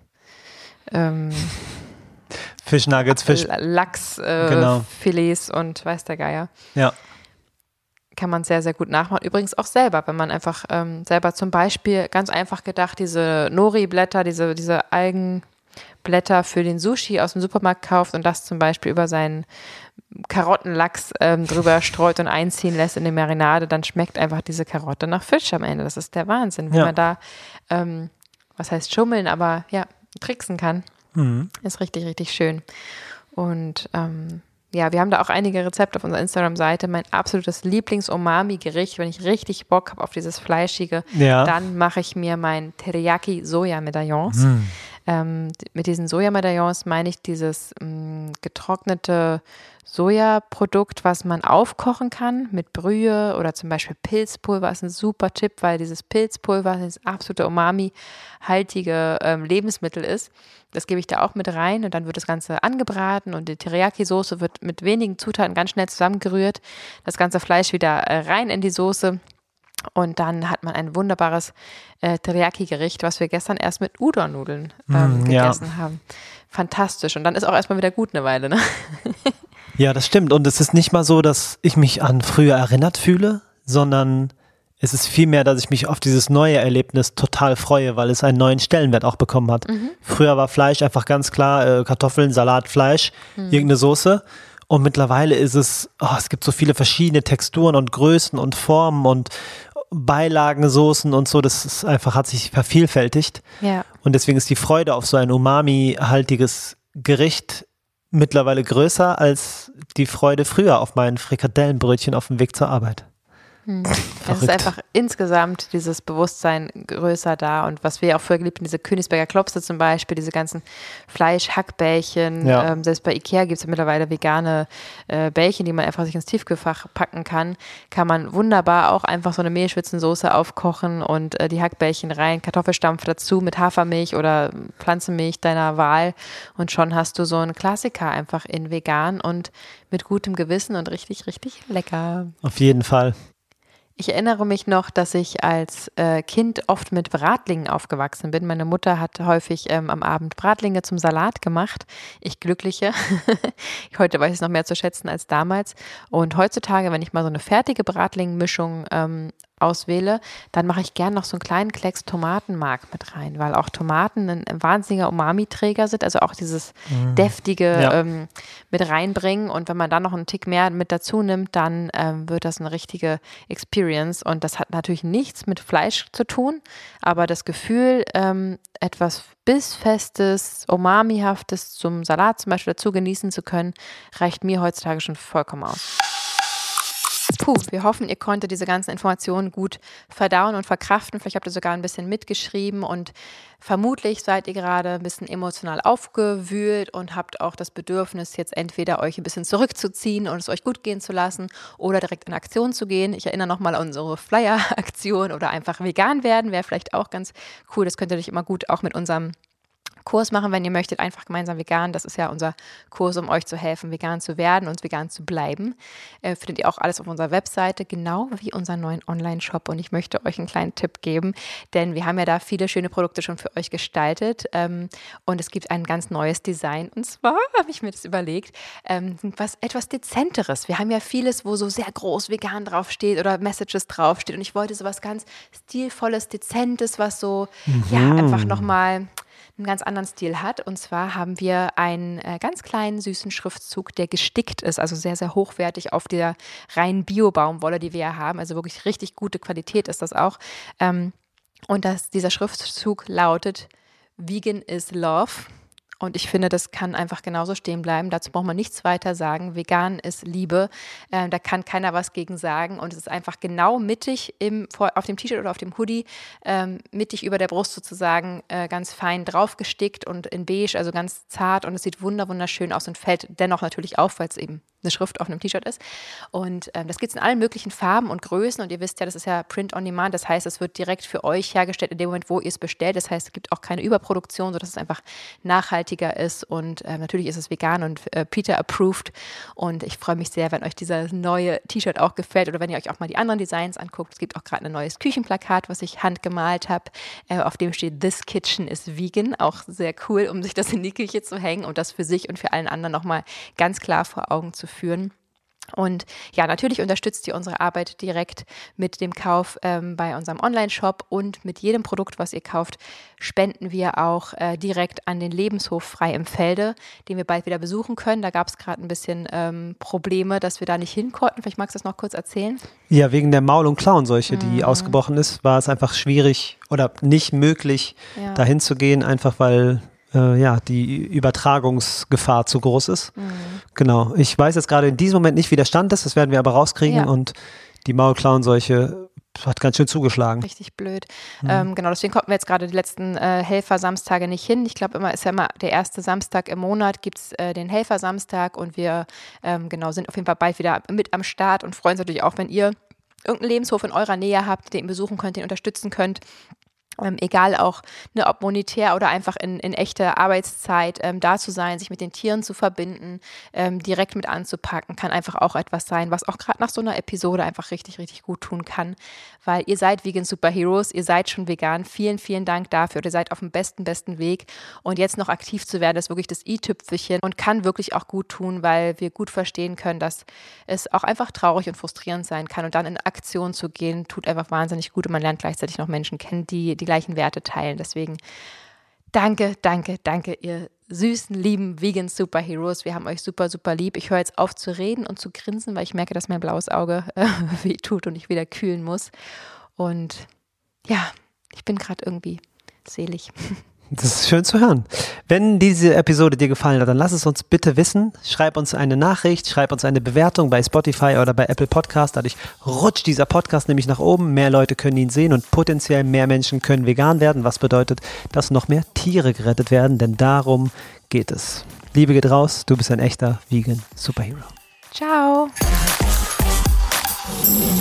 [SPEAKER 1] ähm,
[SPEAKER 2] Fischnuggets, Fisch
[SPEAKER 1] Lachsfilets äh, genau. und weiß der Geier.
[SPEAKER 2] Ja.
[SPEAKER 1] Kann man sehr, sehr gut nachmachen. Übrigens auch selber, wenn man einfach ähm, selber zum Beispiel, ganz einfach gedacht, diese Nori-Blätter, diese, diese Algenblätter für den Sushi aus dem Supermarkt kauft und das zum Beispiel über seinen Karottenlachs ähm, drüber streut und einziehen lässt in die Marinade, dann schmeckt einfach diese Karotte nach Fisch am Ende. Das ist der Wahnsinn, wie ja. man da, ähm, was heißt schummeln, aber ja, tricksen kann. Mhm. Ist richtig, richtig schön. Und ähm, ja, wir haben da auch einige Rezepte auf unserer Instagram-Seite. Mein absolutes Lieblings-Umami-Gericht, wenn ich richtig Bock habe auf dieses Fleischige, ja. dann mache ich mir mein Teriyaki-Soja-Medaillons. Mm. Ähm, mit diesen Soja-Medaillons meine ich dieses mh, getrocknete Sojaprodukt, was man aufkochen kann mit Brühe oder zum Beispiel Pilzpulver ist ein super Tipp, weil dieses Pilzpulver das absolute Umami-haltige ähm, Lebensmittel ist. Das gebe ich da auch mit rein und dann wird das Ganze angebraten und die Teriyaki-Soße wird mit wenigen Zutaten ganz schnell zusammengerührt. Das ganze Fleisch wieder äh, rein in die Soße und dann hat man ein wunderbares äh, Teriyaki-Gericht, was wir gestern erst mit Udon-Nudeln ähm, mm, gegessen ja. haben. Fantastisch und dann ist auch erstmal wieder gut eine Weile, ne?
[SPEAKER 2] Ja, das stimmt und es ist nicht mal so, dass ich mich an früher erinnert fühle, sondern es ist vielmehr, dass ich mich auf dieses neue Erlebnis total freue, weil es einen neuen Stellenwert auch bekommen hat. Mhm. Früher war Fleisch einfach ganz klar äh, Kartoffeln, Salat, Fleisch, mhm. irgendeine Soße. Und mittlerweile ist es, oh, es gibt so viele verschiedene Texturen und Größen und Formen und Beilagensoßen und so. Das ist einfach, hat sich vervielfältigt.
[SPEAKER 1] Ja.
[SPEAKER 2] Und deswegen ist die Freude auf so ein umami-haltiges Gericht mittlerweile größer als die Freude früher auf mein Frikadellenbrötchen auf dem Weg zur Arbeit.
[SPEAKER 1] Hm. Es ist einfach insgesamt dieses Bewusstsein größer da und was wir auch früher geliebt haben, diese Königsberger Klopse zum Beispiel, diese ganzen Fleisch-Hackbällchen, ja. ähm, selbst bei Ikea gibt es ja mittlerweile vegane äh, Bällchen, die man einfach sich ins Tiefkühlfach packen kann, kann man wunderbar auch einfach so eine Mehlschwitzensoße aufkochen und äh, die Hackbällchen rein, Kartoffelstampf dazu mit Hafermilch oder Pflanzenmilch deiner Wahl und schon hast du so einen Klassiker einfach in vegan und mit gutem Gewissen und richtig, richtig lecker.
[SPEAKER 2] Auf jeden Fall.
[SPEAKER 1] Ich erinnere mich noch, dass ich als äh, Kind oft mit Bratlingen aufgewachsen bin. Meine Mutter hat häufig ähm, am Abend Bratlinge zum Salat gemacht. Ich Glückliche. Heute weiß ich es noch mehr zu schätzen als damals. Und heutzutage, wenn ich mal so eine fertige Bratlingenmischung ähm, auswähle, dann mache ich gern noch so einen kleinen Klecks Tomatenmark mit rein, weil auch Tomaten ein wahnsinniger Umami-Träger sind, also auch dieses mm. deftige ja. ähm, mit reinbringen, und wenn man dann noch einen Tick mehr mit dazu nimmt, dann ähm, wird das eine richtige Experience, und das hat natürlich nichts mit Fleisch zu tun, aber das Gefühl, ähm, etwas Bissfestes, Umami-haftes zum Salat zum Beispiel dazu genießen zu können, reicht mir heutzutage schon vollkommen aus. Puh, wir hoffen, ihr konntet diese ganzen Informationen gut verdauen und verkraften. Vielleicht habt ihr sogar ein bisschen mitgeschrieben, und vermutlich seid ihr gerade ein bisschen emotional aufgewühlt und habt auch das Bedürfnis, jetzt entweder euch ein bisschen zurückzuziehen und es euch gut gehen zu lassen oder direkt in Aktion zu gehen. Ich erinnere nochmal an unsere Flyer-Aktion, oder einfach vegan werden, wäre vielleicht auch ganz cool. Das könnt ihr euch immer gut auch mit unserem Kurs machen, wenn ihr möchtet, einfach gemeinsam vegan. Das ist ja unser Kurs, um euch zu helfen, vegan zu werden und vegan zu bleiben. Äh, findet ihr auch alles auf unserer Webseite, genau wie unseren neuen Online-Shop. Und ich möchte euch einen kleinen Tipp geben, denn wir haben ja da viele schöne Produkte schon für euch gestaltet, ähm, und es gibt ein ganz neues Design. Und zwar habe ich mir das überlegt, ähm, was etwas Dezenteres. Wir haben ja vieles, wo so sehr groß vegan draufsteht oder Messages draufsteht, und ich wollte so was ganz Stilvolles, Dezentes, was so, mhm. ja, einfach nochmal einen ganz anderen Stil hat. Und zwar haben wir einen äh, ganz kleinen, süßen Schriftzug, der gestickt ist, also sehr, sehr hochwertig auf der reinen Bio-Baumwolle, die wir ja haben. Also wirklich richtig gute Qualität ist das auch. Ähm, und das, dieser Schriftzug lautet: Vegan is Love. Und ich finde, das kann einfach genauso stehen bleiben. Dazu braucht man nichts weiter sagen. Vegan ist Liebe. Äh, da kann keiner was gegen sagen. Und es ist einfach genau mittig im, auf dem T-Shirt oder auf dem Hoodie, ähm, mittig über der Brust sozusagen, äh, ganz fein draufgestickt und in beige, also ganz zart. Und es sieht wunder, wunderschön aus und fällt dennoch natürlich auf, weil es eben eine Schrift auf einem T-Shirt ist. Und ähm, das gibt es in allen möglichen Farben und Größen. Und ihr wisst ja, das ist ja Print on Demand. Das heißt, es wird direkt für euch hergestellt in dem Moment, wo ihr es bestellt. Das heißt, es gibt auch keine Überproduktion, sodass es einfach nachhaltiger ist. Und äh, natürlich ist es vegan und äh, Peter approved. Und ich freue mich sehr, wenn euch dieser neue T-Shirt auch gefällt oder wenn ihr euch auch mal die anderen Designs anguckt. Es gibt auch gerade ein neues Küchenplakat, was ich handgemalt habe, äh, auf dem steht "This Kitchen is Vegan". Auch sehr cool, um sich das in die Küche zu hängen und das für sich und für allen anderen nochmal ganz klar vor Augen zu führen. Und ja, natürlich unterstützt ihr unsere Arbeit direkt mit dem Kauf ähm, bei unserem Online-Shop, und mit jedem Produkt, was ihr kauft, spenden wir auch äh, direkt an den Lebenshof Frei im Felde, den wir bald wieder besuchen können. Da gab es gerade ein bisschen ähm, Probleme, dass wir da nicht hin konnten. Vielleicht magst du das noch kurz erzählen? Ja, wegen der Maul- und Klauenseuche, die mhm. ausgebrochen ist, war es einfach schwierig oder nicht möglich, ja. dahin zu gehen, einfach weil Äh, ja, die Übertragungsgefahr zu groß ist. Mhm. Genau. Ich weiß jetzt gerade in diesem Moment nicht, wie der Stand ist, das werden wir aber rauskriegen, ja. und die Maul-Klauenseuche hat ganz schön zugeschlagen. Richtig blöd. Mhm. Ähm, genau, deswegen konnten wir jetzt gerade die letzten äh, Helfer-Samstage nicht hin. Ich glaube, immer ist ja immer der erste Samstag im Monat, gibt es äh, den Helfer-Samstag, und wir ähm, genau sind auf jeden Fall bald wieder mit am Start und freuen uns natürlich auch, wenn ihr irgendeinen Lebenshof in eurer Nähe habt, den ihr besuchen könnt, den ihr unterstützen könnt. Ähm, egal auch, ne, ob monetär oder einfach in, in echter Arbeitszeit ähm, da zu sein, sich mit den Tieren zu verbinden, ähm, direkt mit anzupacken, kann einfach auch etwas sein, was auch gerade nach so einer Episode einfach richtig, richtig gut tun kann, weil ihr seid Vegan Superheroes, ihr seid schon vegan. Vielen, vielen Dank dafür. Ihr seid auf dem besten, besten Weg, und jetzt noch aktiv zu werden, ist wirklich das i-Tüpfelchen und kann wirklich auch gut tun, weil wir gut verstehen können, dass es auch einfach traurig und frustrierend sein kann, und dann in Aktion zu gehen, tut einfach wahnsinnig gut, und man lernt gleichzeitig noch Menschen kennen, die die gleichen Werte teilen. Deswegen danke, danke, danke, ihr süßen, lieben Vegan Superheroes. Wir haben euch super, super lieb. Ich höre jetzt auf zu reden und zu grinsen, weil ich merke, dass mein blaues Auge äh, weh tut und ich wieder kühlen muss. Und ja, ich bin gerade irgendwie selig. Das ist schön zu hören. Wenn diese Episode dir gefallen hat, dann lass es uns bitte wissen. Schreib uns eine Nachricht, schreib uns eine Bewertung bei Spotify oder bei Apple Podcast. Dadurch rutscht dieser Podcast nämlich nach oben. Mehr Leute können ihn sehen und potenziell mehr Menschen können vegan werden, was bedeutet, dass noch mehr Tiere gerettet werden, denn darum geht es. Liebe geht raus, du bist ein echter Vegan Superhero. Ciao.